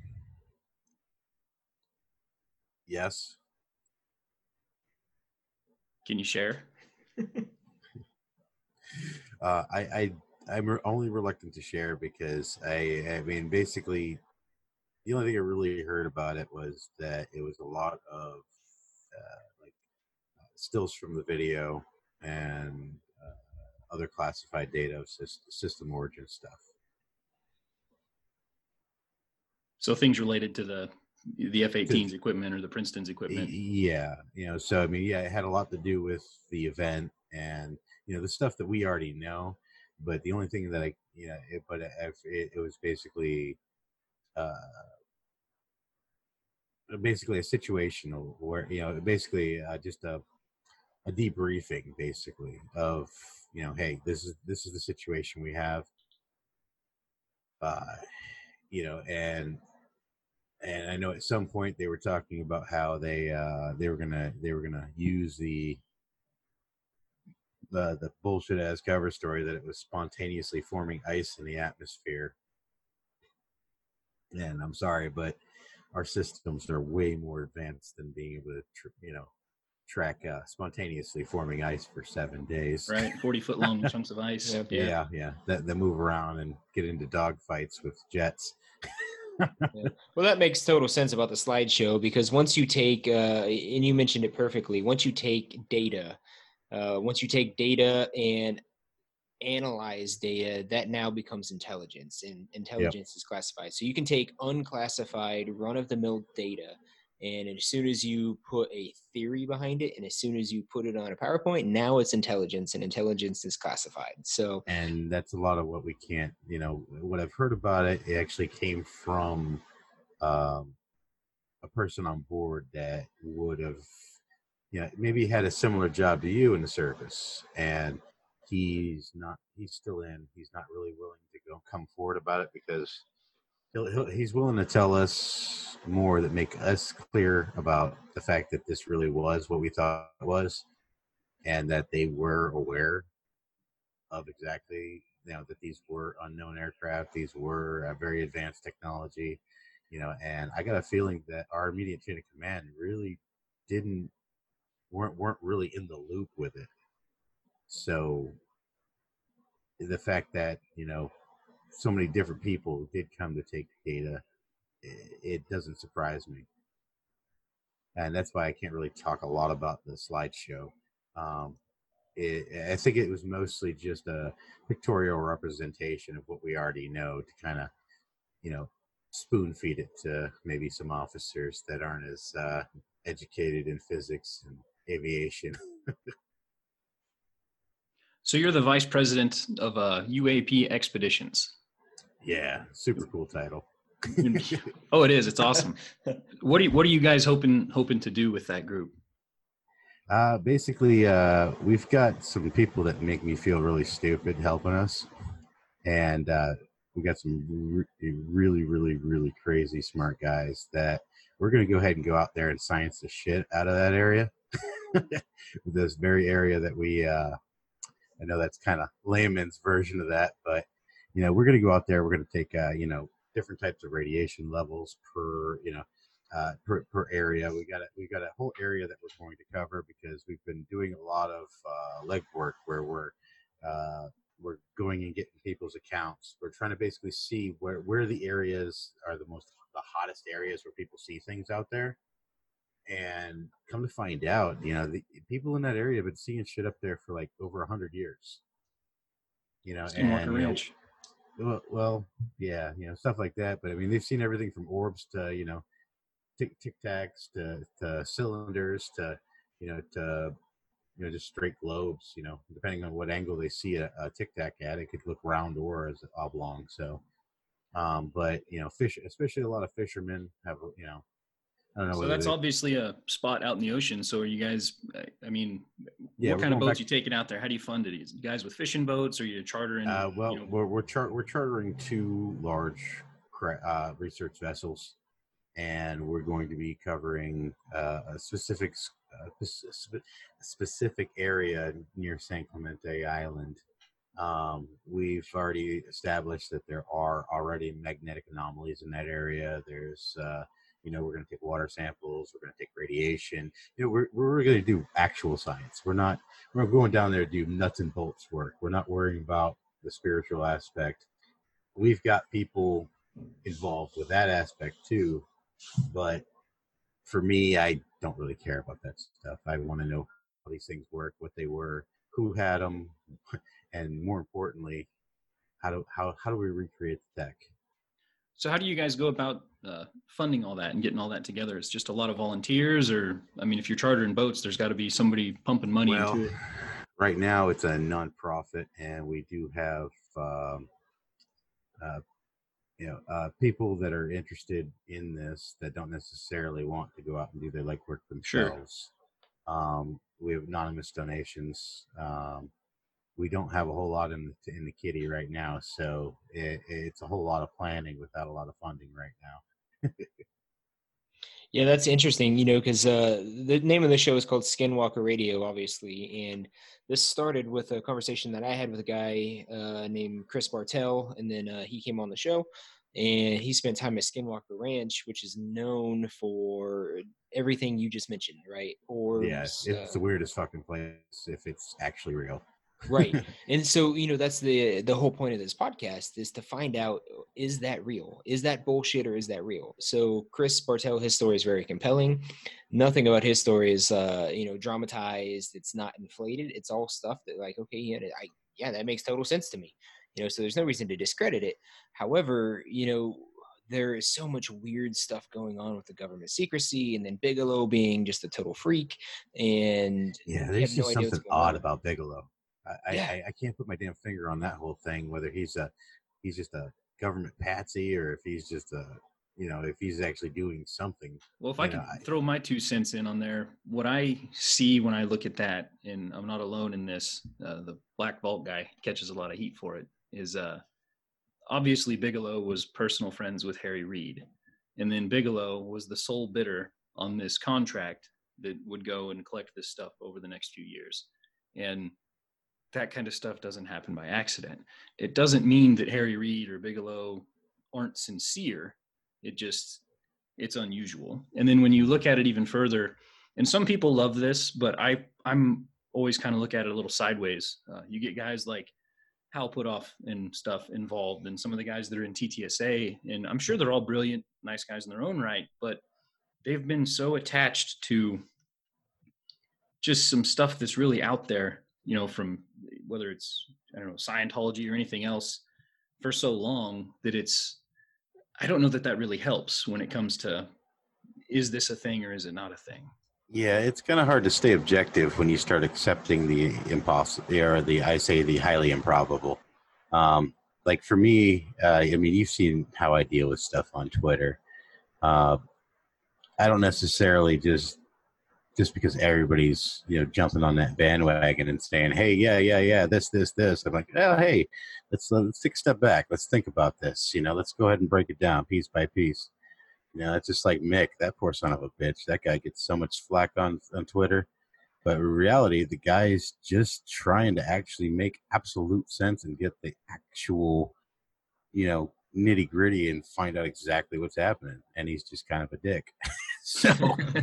yes. Can you share? uh, I, I, I'm only reluctant to share because I, I mean, basically, the only thing I really heard about it was that it was a lot of uh, like uh, stills from the video and uh, other classified data of system origin stuff. So things related to the the F eighteen's equipment or the Princeton's equipment. Yeah, you know, so I mean, yeah, it had a lot to do with the event and you know the stuff that we already know. But the only thing that I, you know, it, but it, it was basically, uh, basically a situational where you know, basically uh, just a a debriefing, basically of you know, hey, this is this is the situation we have, uh, you know, and and I know at some point they were talking about how they uh, they were gonna they were gonna use the the the bullshit ass cover story that it was spontaneously forming ice in the atmosphere. And I'm sorry, but our systems are way more advanced than being able to, tr- you know, track uh, spontaneously forming ice for seven days. Right, forty foot long chunks of ice. Yep. Yeah, Yeah, yeah, that that move around and get into dog fights with jets. Yeah. Well, that makes total sense about the slideshow because once you take, uh, and you mentioned it perfectly, once you take data, uh, once you take data and analyze data, that now becomes intelligence, and Yep. intelligence is classified. So you can take unclassified, run of the mill data, and as soon as you put a theory behind it, and as soon as you put it on a PowerPoint, now it's intelligence, and intelligence is classified. So, And that's a lot of what we can't, you know, what I've heard about it, it actually came from um, a person on board that would have, you know, maybe had a similar job to you in the service, and he's not, he's still in, he's not really willing to go come forward about it because he'll, he'll, he's willing to tell us more that make us clear about the fact that this really was what we thought it was, and that they were aware of exactly, you know, that these were unknown aircraft, these were uh, very advanced technology, you know, and I got a feeling that our immediate chain of command really didn't weren't weren't really in the loop with it. So the fact that you know so many different people did come to take data, it, it doesn't surprise me, and that's why I can't really talk a lot about the slideshow. Um, it, I think it was mostly just a pictorial representation of what we already know to kind of, you know, spoon feed it to maybe some officers that aren't as uh, educated in physics and aviation. so you're the vice president of uh, U A P Expeditions. Yeah, super cool title. Oh, it is. It's awesome. What are you, what are you guys hoping hoping to do with that group? Uh, basically, uh, we've got some people that make me feel really stupid helping us, and uh, we got some re- really, really, really crazy smart guys that we're going to go ahead and go out there and science the shit out of that area. This very area that we, uh, I know that's kind of layman's version of that, but you know, we're going to go out there. We're going to take, uh, you know, different types of radiation levels per, you know, uh, per, per area. We got a, we got a whole area that we're going to cover because we've been doing a lot of uh, legwork where we're uh, we're going and getting people's accounts. We're trying to basically see where where the areas are the most the hottest areas where people see things out there. And come to find out, you know, the people in that area have been seeing shit up there for like over a hundred years. You know, Skinwalker and you know, Ranch. well, well, yeah, you know, stuff like that. But I mean, they've seen everything from orbs to, you know, tic tic tacs to, to cylinders to, you know, to, you know, just straight globes. You know, depending on what angle they see a, a tic tac at, it could look round or as oblong. So, um, but you know, fish, especially a lot of fishermen have, you know, I don't know So whether that's they, obviously a spot out in the ocean. So are you guys, I mean, yeah, what we're kind of going boats back. you taking out there? How do you fund it? Is you guys with fishing boats or you chartering? Uh, well, you know, we're we're, char- we're chartering two large cra- uh, research vessels, and we're going to be covering uh, a specific uh, spe- specific area near San Clemente Island. Um, we've already established that there are already magnetic anomalies in that area. There's, uh, you know, we're going to take water samples. We're going to take radiation. You know, we're we're going to do actual science. We're not we're going down there to do nuts and bolts work. We're not worrying about the spiritual aspect. We've got people involved with that aspect too, but for me, I don't really care about that stuff. I want to know how these things work, what they were, who had them, and more importantly, how do how how do we recreate the tech? So how do you guys go about uh, funding all that and getting all that together? It's just a lot of volunteers, or I mean, if you're chartering boats, there's got to be somebody pumping money Well, into it. right now it's a nonprofit, and we do have um, uh, you know uh, people that are interested in this that don't necessarily want to go out and do their legwork Sure. themselves. Um, we have anonymous donations. Um, we don't have a whole lot in the in the kitty right now, so it, it's a whole lot of planning without a lot of funding right now. Yeah, that's interesting, you know, because uh, the name of the show is called Skinwalker Radio, obviously. And this started with a conversation that I had with a guy uh, named Chris Bartell. And then uh, he came on the show and he spent time at Skinwalker Ranch, which is known for everything you just mentioned, right? Yeah, Orbs. it's Uh, the weirdest fucking place if it's actually real. right. And so, you know, that's the the whole point of this podcast is to find out, is that real? Is that bullshit or is that real? So Chris Bartell, his story is very compelling. Nothing about his story is uh, you know, dramatized. It's not inflated. It's all stuff that like, okay, yeah, I yeah, that makes total sense to me. You know, so there's no reason to discredit it. However, you know, there is so much weird stuff going on with the government secrecy, and then Bigelow being just a total freak, and Yeah, you have there's no just idea what's something going odd on. about Bigelow. I, Yeah. I I can't put my damn finger on that whole thing. Whether he's a he's just a government patsy or if he's just a you know if he's actually doing something. Well, if you I know, could I, throw my two cents in on there, what I see when I look at that, and I'm not alone in this, uh, the Black Vault guy catches a lot of heat for it, is uh, obviously Bigelow was personal friends with Harry Reid. And then Bigelow was the sole bidder on this contract that would go and collect this stuff over the next few years. And that kind of stuff doesn't happen by accident. It doesn't mean that Harry Reid or Bigelow aren't sincere. It just, it's unusual. And then when you look at it even further, and some people love this, but I, I'm always kind of look at it a little sideways. Uh, you get guys like Hal Puthoff and stuff involved, and some of the guys that are in T T S A, and I'm sure they're all brilliant, nice guys in their own right, but they've been so attached to just some stuff that's really out there, you know, from whether it's, I don't know, Scientology or anything else for so long that it's, I don't know that that really helps when it comes to, is this a thing or is it not a thing? yeah, it's kind of hard to stay objective when you start accepting the impossible or the I say the highly improbable. Um, like for me, uh, I mean, you've seen how I deal with stuff on Twitter. Uh, I don't necessarily just just because everybody's you know jumping on that bandwagon and saying, "Hey, yeah, yeah, yeah, this, this, this." I'm like, "Oh, hey, let's let's take a step back. Let's think about this. You know, let's go ahead and break it down piece by piece." You know, it's just like Mick, that poor son of a bitch. That guy gets so much flack on on Twitter, but in reality, the guy's just trying to actually make absolute sense and get the actual, you know, nitty gritty and find out exactly what's happening. And he's just kind of a dick. So.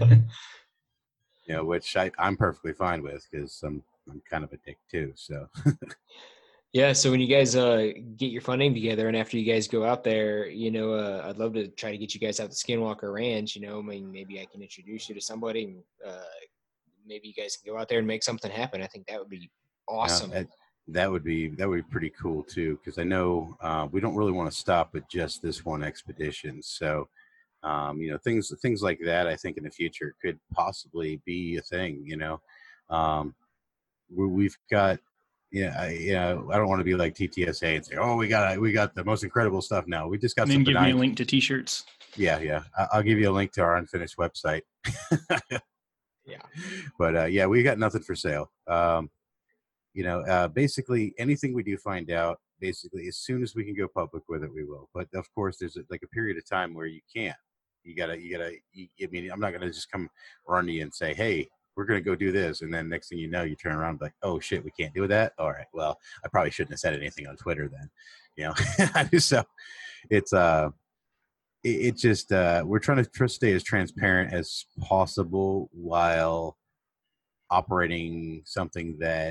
You know, which I, I'm perfectly fine with because I'm I'm kind of a dick too. So Yeah, so when you guys uh, get your funding together, and after you guys go out there, you know, uh, I'd love to try to get you guys out to Skinwalker Ranch. You know, I mean, maybe I can introduce you to somebody, and uh, maybe you guys can go out there and make something happen. I think that would be awesome. uh, that, that would be that would be pretty cool too. Because I know uh, we don't really want to stop with just this one expedition. So um, you know, things things like that. I think in the future could possibly be a thing. You know, um, we, we've got. Yeah, I, yeah. I don't want to be like T T S A and say, "Oh, we got we got the most incredible stuff now." We just got And some then give benign. me a link to T-shirts. Yeah, yeah. I- I'll give you a link to our unfinished website. Yeah. But uh, yeah, we got nothing for sale. Um, you know, uh, basically anything we do find out, basically as soon as we can go public with it, we will. But of course, there's a, like a period of time where you can't. You gotta, you gotta. You, I mean, I'm not gonna just come run to you and say, "Hey, we're gonna go do this," and then next thing you know, you turn around and be like, "Oh shit, we can't do that." All right, well, I probably shouldn't have said anything on Twitter then. You know, so it's uh, it, it just uh, we're trying to try to stay as transparent as possible while operating something that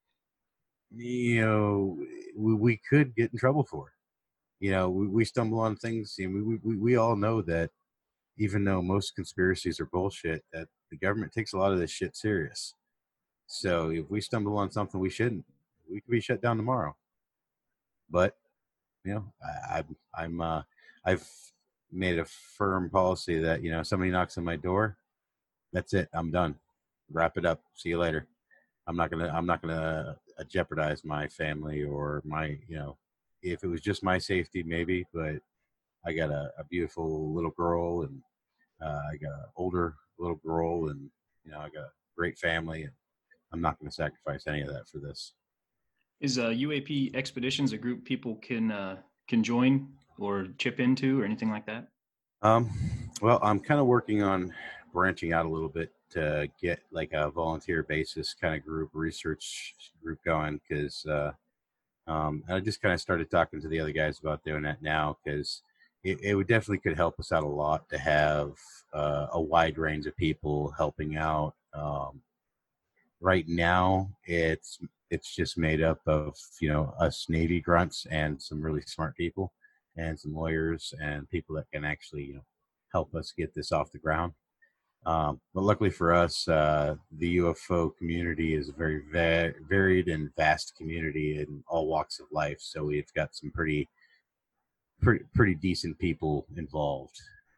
you know we, we could get in trouble for. You know, we, we stumble on things. You know, we, we we all know that even though most conspiracies are bullshit, that the government takes a lot of this shit serious. So if we stumble on something we shouldn't, we could be shut down tomorrow. But you know, I, I'm I'm uh, I've made a firm policy that, you know, somebody knocks on my door, that's it. I'm done. Wrap it up. See you later. I'm not gonna. I'm not gonna uh, jeopardize my family or my. You know, if it was just my safety, maybe. But I got a, a beautiful little girl, and uh, I got an older little girl, and you know, I got a great family, and I'm not going to sacrifice any of that for this. Is uh, U A P Expeditions a group people can uh, can join or chip into or anything like that? Um, well, I'm kind of working on branching out a little bit to get like a volunteer basis kind of group, research group going, because uh, um, I just kind of started talking to the other guys about doing that now, because it, it would definitely could help us out a lot to have uh, a wide range of people helping out. Um, right now, it's it's just made up of, you know, us Navy grunts and some really smart people and some lawyers and people that can actually, you know, help us get this off the ground. Um, but luckily for us, uh, the U F O community is a very va- varied and vast community in all walks of life. So we've got some pretty, pretty, pretty decent people involved.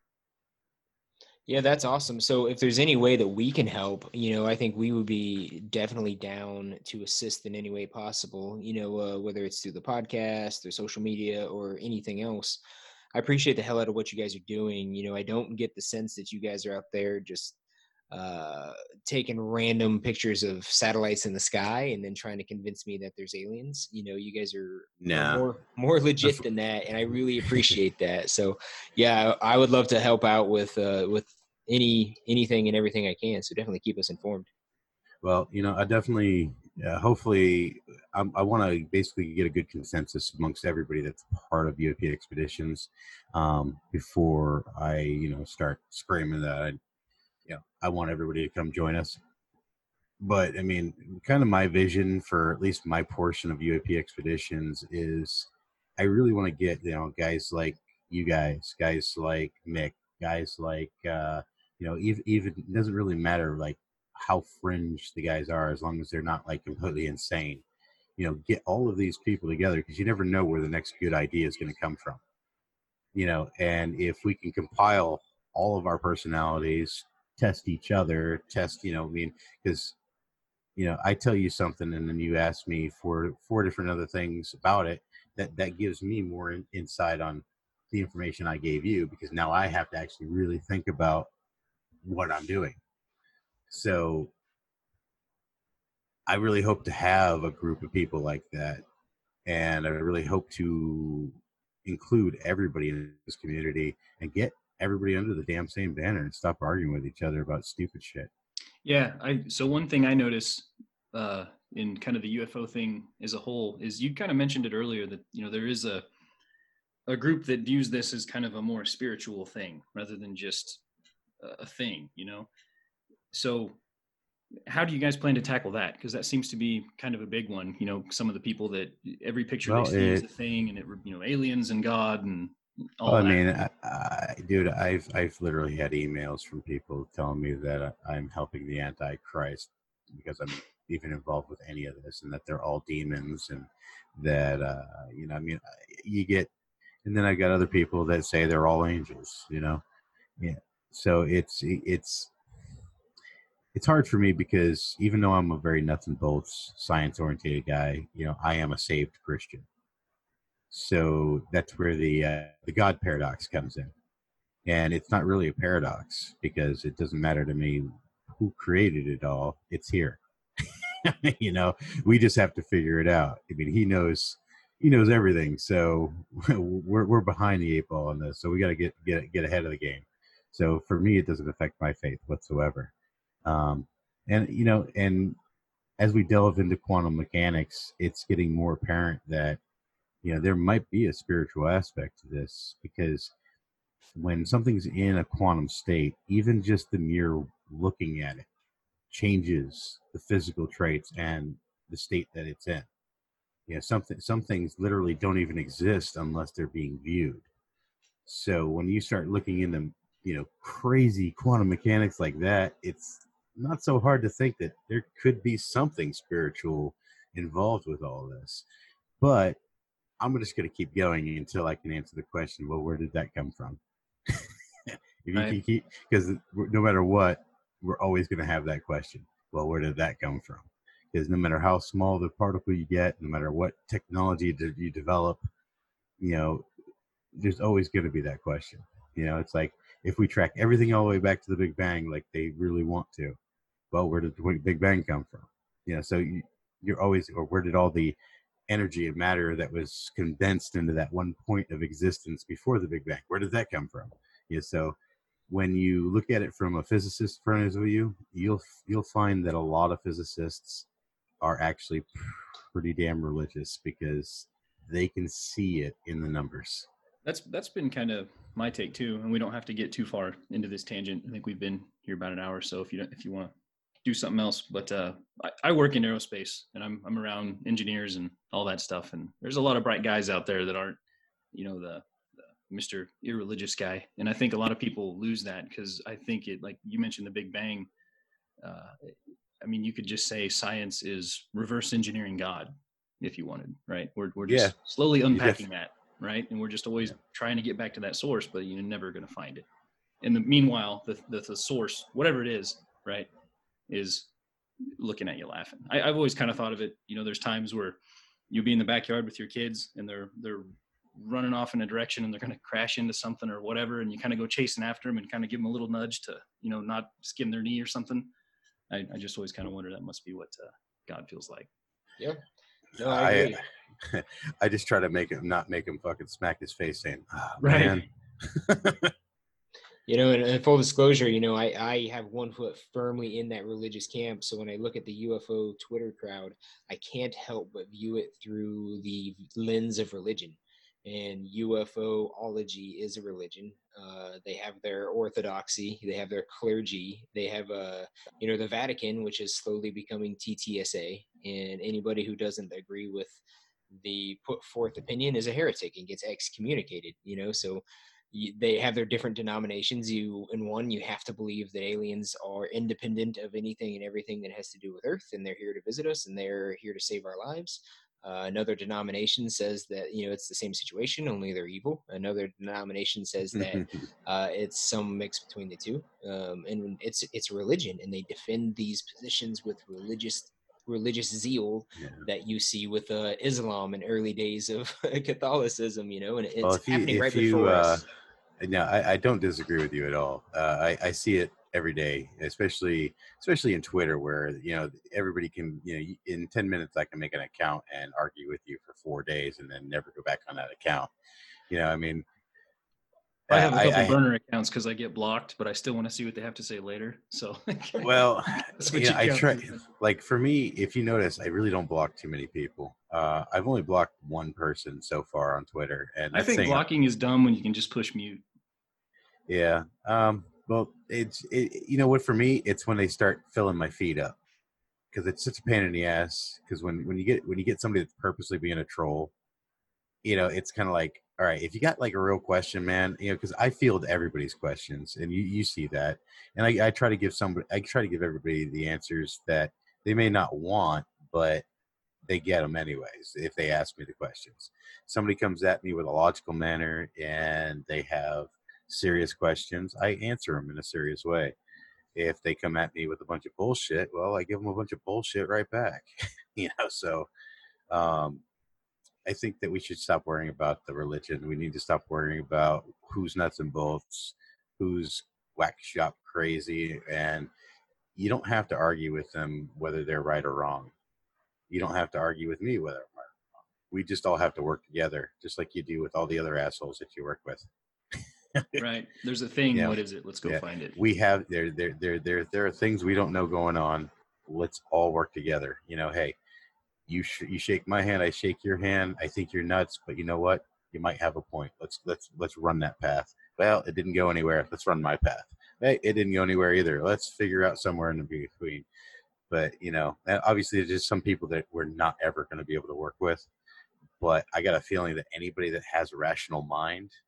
Yeah, that's awesome. So if there's any way that we can help, you know, I think we would be definitely down to assist in any way possible, you know, uh, whether it's through the podcast or social media or anything else. I appreciate the hell out of what you guys are doing. You know, I don't get the sense that you guys are out there just uh, taking random pictures of satellites in the sky and then trying to convince me that there's aliens. You know, you guys are, are Nah. more more legit than that, and I really appreciate that. So, yeah, I would love to help out with uh, with any anything and everything I can. So definitely keep us informed. Well, you know, I definitely, uh, hopefully, I'm, I want to basically get a good consensus amongst everybody that's part of U A P Expeditions um, before I, you know, start screaming that I, you know, I want everybody to come join us. But I mean, kind of my vision for at least my portion of U A P Expeditions is I really want to get, you know, guys like you guys, guys like Mick, guys like, uh, you know, even, even it doesn't really matter like how fringe the guys are, as long as they're not like completely insane. You know, get all of these people together, because you never know where the next good idea is going to come from. You know, and if we can compile all of our personalities, test each other, test, you know, I mean, because you know, I tell you something and then you ask me for four different other things about it, that that gives me more in, insight on the information I gave you, because now I have to actually really think about what I'm doing. So I really hope to have a group of people like that, and I really hope to include everybody in this community and get everybody under the damn same banner and stop arguing with each other about stupid shit. Yeah, I so one thing I notice uh, in kind of the U F O thing as a whole is you kind of mentioned it earlier that, you know, there is a a group that views this as kind of a more spiritual thing rather than just a a thing, you know. So how do you guys plan to tackle that? Because that seems to be kind of a big one. You know, some of the people that every picture Well, they see is it, a thing, and it, you know, aliens and God and all Well, I that. mean, I, I, dude, I've I've literally had emails from people telling me that I'm helping the Antichrist because I'm even involved with any of this, and that they're all demons, and that uh, you know, I mean, you get, and then I got other people that say they're all angels, you know, yeah. So it's it's it's hard for me, because even though I'm a very nuts and bolts science oriented guy, you know, I am a saved Christian. So that's where the uh, the God paradox comes in. And it's not really a paradox, because it doesn't matter to me who created it all. It's here. You know, we just have to figure it out. I mean, he knows he knows everything. So we're we're behind the eight ball on this. So we got to get get get ahead of the game. So for me, it doesn't affect my faith whatsoever. Um, and you know, and as we delve into quantum mechanics, it's getting more apparent that, you know, there might be a spiritual aspect to this, because when something's in a quantum state, even just the mere looking at it changes the physical traits and the state that it's in. You know, something some things literally don't even exist unless they're being viewed. So when you start looking into, you know, crazy quantum mechanics like that, it's not so hard to think that there could be something spiritual involved with all this. But I'm just going to keep going until I can answer the question, well, where did that come from? If you Right. can keep, because no matter what, we're always going to have that question. Well, where did that come from? Because no matter how small the particle you get, no matter what technology that you develop, you know, there's always going to be that question. You know, it's like if we track everything all the way back to the Big Bang, like they really want to, well, where did the Big Bang come from? You know, so you, you're always, or where did all the energy and matter that was condensed into that one point of existence before the Big Bang, where did that come from? Yeah, so when you look at it from a physicist's point of view, you'll you'll find that a lot of physicists are actually pretty damn religious because they can see it in the numbers. That's that's been kind of my take too, and we don't have to get too far into this tangent. I think we've been here about an hour, so if you don't, if you want to do something else, but uh, I, I work in aerospace, and I'm I'm around engineers and all that stuff, and there's a lot of bright guys out there that aren't, you know, the, the Mister Irreligious guy, and I think a lot of people lose that because I think it, like you mentioned, the Big Bang. Uh, I mean, you could just say science is reverse engineering God, if you wanted, right? We're we're just Yeah. slowly You unpacking def- that, right? And we're just always Yeah. trying to get back to that source, but you're never going to find it. In the meanwhile, the, the the source, whatever it is, right, is looking at you laughing. I, I've always kind of thought of it. You know, there's times where you'll be in the backyard with your kids and they're they're running off in a direction and they're going to crash into something or whatever, and you kind of go chasing after them and kind of give them a little nudge to, you know, not skin their knee or something. I, I just always kind of wonder that must be what uh, God feels like. Yeah. No, I agree. I, I just try to make him not make him fucking smack his face saying, oh, Right. man. You know, and, and full disclosure, you know, I, I have one foot firmly in that religious camp. So when I look at the U F O Twitter crowd, I can't help but view it through the lens of religion. And UFOlogy is a religion. Uh, they have their orthodoxy, they have their clergy, they have, uh, you know, the Vatican, which is slowly becoming T T S A. And anybody who doesn't agree with the put forth opinion is a heretic and gets excommunicated, you know, so you, they have their different denominations. You, in one, you have to believe that aliens are independent of anything and everything that has to do with Earth, and they're here to visit us, and they're here to save our lives. Uh, another denomination says that, you know, it's the same situation, only they're evil. Another denomination says that uh, it's some mix between the two, um, and it's it's religion, and they defend these positions with religious religious zeal Yeah. that you see with uh, Islam in early days of Catholicism, you know, and it's Well, if you, happening if right you, before uh, us. no, I, I don't disagree with you at all. Uh, I, I see it every day, especially especially in Twitter, where you know everybody can, you know, in ten minutes I can make an account and argue with you for four days and then never go back on that account. You know, I mean, I have a couple I, I burner accounts because I get blocked, but I still want to see what they have to say later. So, well, That's what you you know, I count try. as. Like for me, if you notice, I really don't block too many people. Uh, I've only blocked one person so far on Twitter, and I that's think saying blocking is dumb when you can just push mute. yeah. Um, well, it's it, you know what, for me, it's when they start filling my feed up because it's such a pain in the ass. Because when when you get when you get somebody that's purposely being a troll, you know, it's kind of like, all right, if you got like a real question, man, you know, because I field everybody's questions, and you you see that, and I, I try to give somebody, I try to give everybody the answers that they may not want, but they get them anyways if they ask me the questions. Somebody comes at me with a logical manner and they have serious questions, I answer them in a serious way. If they come at me with a bunch of bullshit, well, I give them a bunch of bullshit right back. You know, so um, I think that we should stop worrying about the religion. We need to stop worrying about who's nuts and bolts, who's whack shop crazy, and you don't have to argue with them whether they're right or wrong. You don't have to argue with me whether I'm right. We just all have to work together, just like you do with all the other assholes that you work with. Right. There's a thing. Yeah. What is it? Let's go Yeah. find it. We have there there there there there are things we don't know going on. Let's all work together. You know, hey, you sh- you shake my hand, I shake your hand. I think you're nuts, but you know what? You might have a point. Let's let's let's run that path. Well, it didn't go anywhere. Let's run my path. Hey, it didn't go anywhere either. Let's figure out somewhere in the between. But you know, obviously, there's just some people that we're not ever going to be able to work with. But I got a feeling that anybody that has a rational mind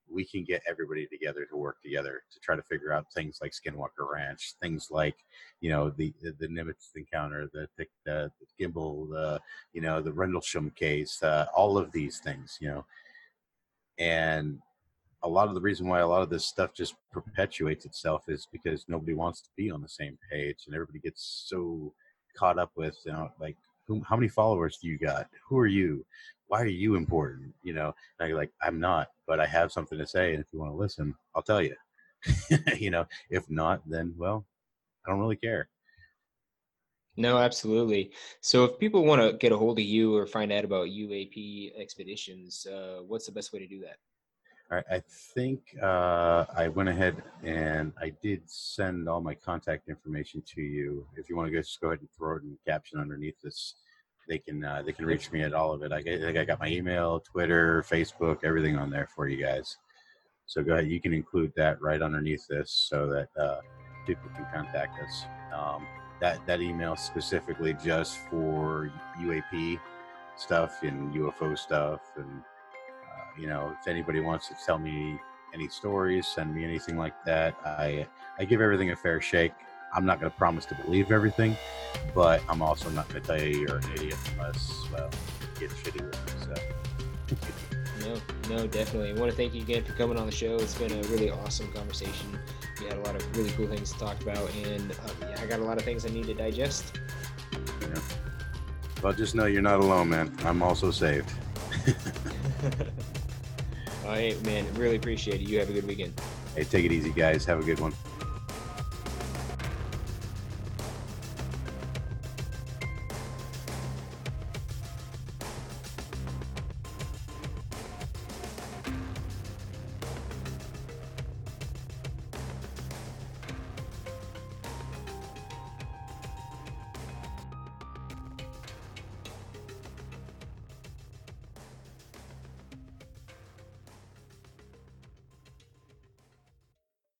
we can get everybody together to work together to try to figure out things like Skinwalker Ranch, things like, you know, the the, the Nimitz encounter, the, the, the Gimbal, the, you know, the Rendlesham case, uh, all of these things, you know. And a lot of the reason why a lot of this stuff just perpetuates itself is because nobody wants to be on the same page, and everybody gets so caught up with, you know, like, who, how many followers do you got? Who are you? Why are you important? You know, and I'm like, I'm not, but I have something to say, and if you want to listen, I'll tell you. You know, if not, then, well, I don't really care. No, absolutely. So if people want to get a hold of you or find out about U A P expeditions, uh, what's the best way to do that? All right, I think uh, I went ahead and I did send all my contact information to you. If you want to go, just go ahead and throw it in caption underneath this. They can uh, they can reach me at all of it. I think I got my email, Twitter, Facebook, everything on there for you guys. So go ahead, you can include that right underneath this so that uh, people can contact us. Um, that that email specifically just for U A P stuff and U F O stuff, and uh, you know, if anybody wants to tell me any stories, send me anything like that. I I give everything a fair shake. I'm not going to promise to believe everything, but I'm also not going to tell you you're an idiot unless, well, you get shitty with me. So. No, no, definitely. I want to thank you again for coming on the show. It's been a really awesome conversation. We had a lot of really cool things to talk about, and uh, yeah, I got a lot of things I need to digest. Yeah. Well, just know you're not alone, man. I'm also saved. All right, man. Really appreciate it. You have a good weekend. Hey, take it easy, guys. Have a good one.